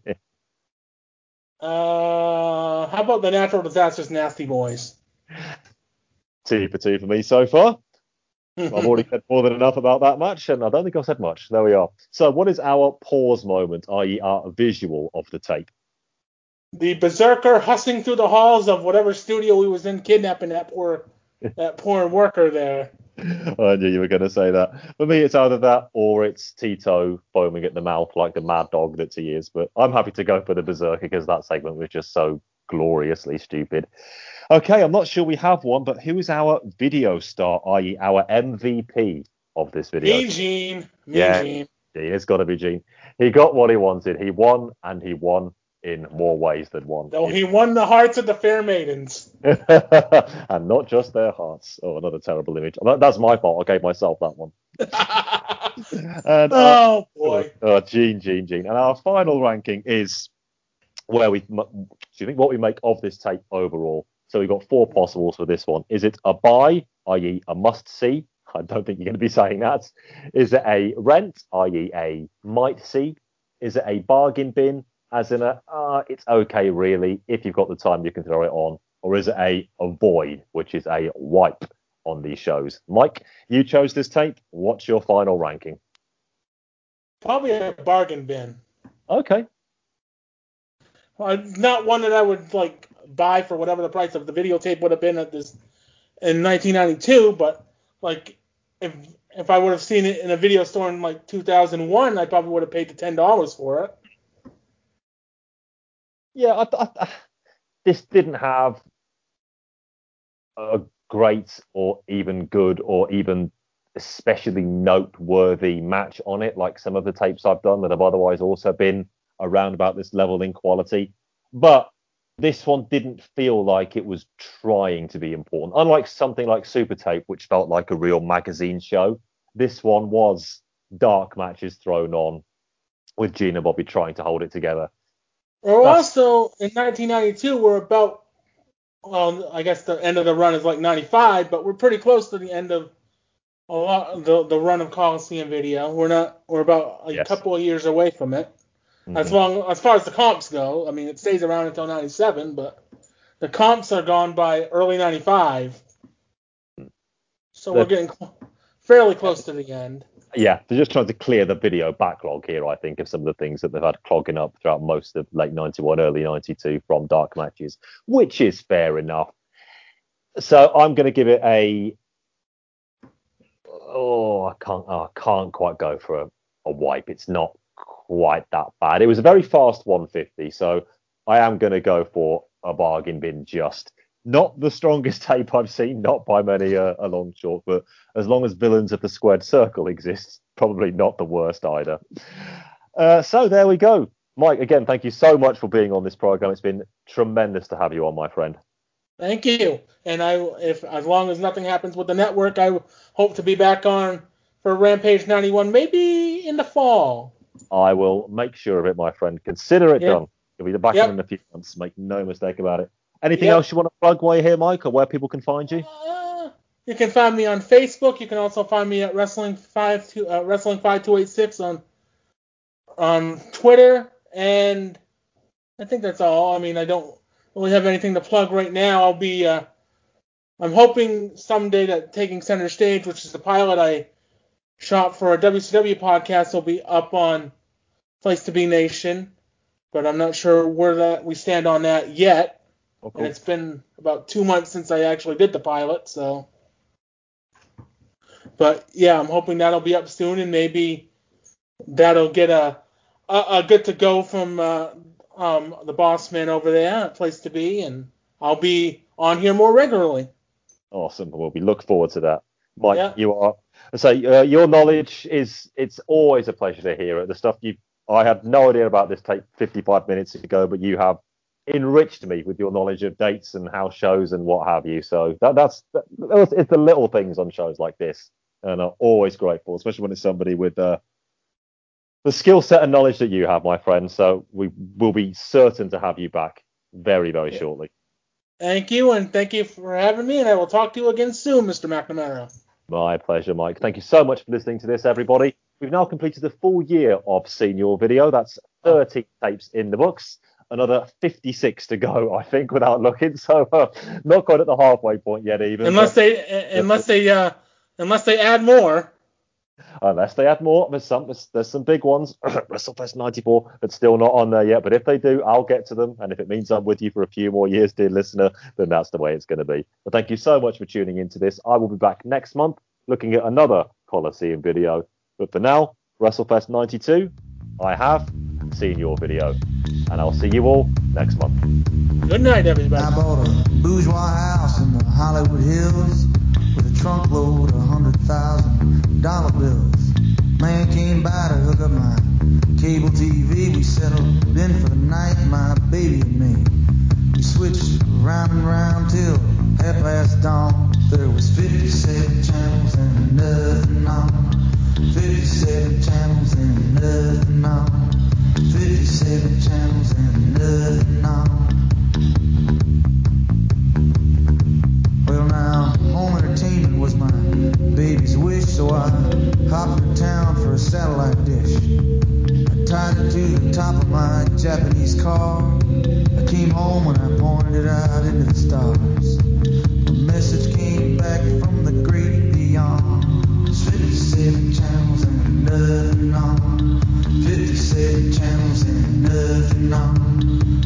how about the Natural Disasters Nasty Boys? Two for two for me so far. I've already said more than enough about that match, and I don't think I've said much. There we are. So what is our pause moment, that is our visual of the tape? The Berserker hustling through the halls of whatever studio he was in, kidnapping that poor that poor worker there. I knew you were going to say that. For me, it's either that or it's Tito foaming at the mouth like the mad dog that he is. But I'm happy to go for the Berserker because that segment was just so gloriously stupid. Okay, I'm not sure we have one, but who is our video star, that is our M V P of this video? Mean Gene. Mean Yeah, Gene. Gene, it's got to be Gene. He got what he wanted. He won, and he won in more ways than one. Though he won the hearts of the fair maidens. And not just their hearts. Oh, another terrible image. That's my fault. I gave myself that one. And oh, our, boy. Oh, Gene, Gene, Gene. And our final ranking is where we, do you think, what we make of this tape overall. So we've got four possibles for this one. Is it a buy, that is a must-see? I don't think you're going to be saying that. Is it a rent, that is a might-see? Is it a bargain bin, as in a, uh, it's okay, really. If you've got the time, you can throw it on. Or is it a avoid, which is a wipe on these shows? Mike, you chose this tape. What's your final ranking? Probably a bargain bin. Okay. Uh, not one that I would like buy for whatever the price of the videotape would have been at this in nineteen ninety-two, but like if if I would have seen it in a video store in like two thousand one, I probably would have paid the ten dollars for it. Yeah, I, I, I, this didn't have a great or even good or even especially noteworthy match on it, like some of the tapes I've done that have otherwise also been around about this level in quality. But this one didn't feel like it was trying to be important. Unlike something like Super Tape, which felt like a real magazine show, this one was dark matches thrown on with Gene and Bobby trying to hold it together. Well, That's- also in nineteen ninety-two, we're about, well, I guess the end of the run is like ninety-five, but we're pretty close to the end of a lot the the run of Coliseum Video. We're not, we're about a Yes. couple of years away from it. As Mhm. long as far as the comps go, I mean, it stays around until ninety-seven, but the comps are gone by early ninety-five. So we're The- getting cl- fairly close to the end. Yeah, they're just trying to clear the video backlog here, I think, of some of the things that they've had clogging up throughout most of late ninety-one, early ninety-two from dark matches, which is fair enough. So I'm going to give it a... Oh, I can't, oh, I can't quite go for a, a wipe. It's not quite that bad. It was a very fast one fifty, so I am going to go for a bargain bin just. Not the strongest tape I've seen, not by many uh, a long shot, but as long as Villains of the Squared Circle exists, probably not the worst either. Uh, so there we go. Mike, again, thank you so much for being on this program. It's been tremendous to have you on, my friend. Thank you. And I, if as long as nothing happens with the network, I hope to be back on for Rampage ninety-one, maybe in the fall. I will make sure of it, my friend. Consider it Yep. done. You'll be back Yep. on in a few months. Make no mistake about it. Anything Yep. else you want to plug while you're here, Mike, or where people can find you? Uh, you can find me on Facebook. You can also find me at Wrestling five two uh, Wrestling five two eight six on on Twitter, and I think that's all. I mean, I don't really have anything to plug right now. I'll be uh, I'm hoping someday that Taking Center Stage, which is the pilot I shot for a W C W podcast, will be up on Place to Be Nation, but I'm not sure where that we stand on that yet. Oh, cool. And it's been about two months since I actually did the pilot, so. But yeah, I'm hoping that'll be up soon, and maybe that'll get a a, a good to go from uh, um, the boss man over there, a place to be, and I'll be on here more regularly. Awesome. Well, we look forward to that. Mike, Yeah. you are. So uh, your knowledge is, it's always a pleasure to hear it. The stuff you, I had no idea about this tape fifty-five minutes ago, but you have enriched me with your knowledge of dates and how shows and what have you. So that, that's, that, it's the little things on shows like this. And I'm always grateful, especially when it's somebody with uh, the skill set and knowledge that you have, my friend. So we will be certain to have you back very, very Yeah. shortly. Thank you, and thank you for having me, and I will talk to you again soon, Mister McNamara. My pleasure, Mike. Thank you so much for listening to this, everybody. We've now completed the full year of Senior Video. That's thirty tapes in the books. Another fifty-six to go, I think, without looking. So uh, not quite at the halfway point yet, even. Unless but- they, unless they, uh, unless they add more. Unless they add more, there's some there's, there's some big ones. WrestleFest ninety-four, but still not on there yet. But if they do, I'll get to them. And if it means I'm with you for a few more years, dear listener, then that's the way it's going to be. But thank you so much for tuning into this. I will be back next month looking at another Coliseum video. But for now, WrestleFest ninety-two, I have seen your video. And I'll see you all next month. Good night, everybody. I bought a bourgeois house in the Hollywood Hills with a trunk load of hundred thousand dollar bills. Man came by to hook up my cable T V. We settled in for the night, my baby and me. We switched round and round till half past dawn. There was fifty-seven channels and nothing on. fifty-seven channels and nothing on. fifty-seven channels and nothing on. Well now, home entertainment was my baby's wish, so I hopped to town for a satellite dish. I tied it to the top of my Japanese car. I came home when I pointed it out into the stars. A message came back from the great beyond. It's fifty-seven channels and nothing on. fifty-seven channels and nothing on.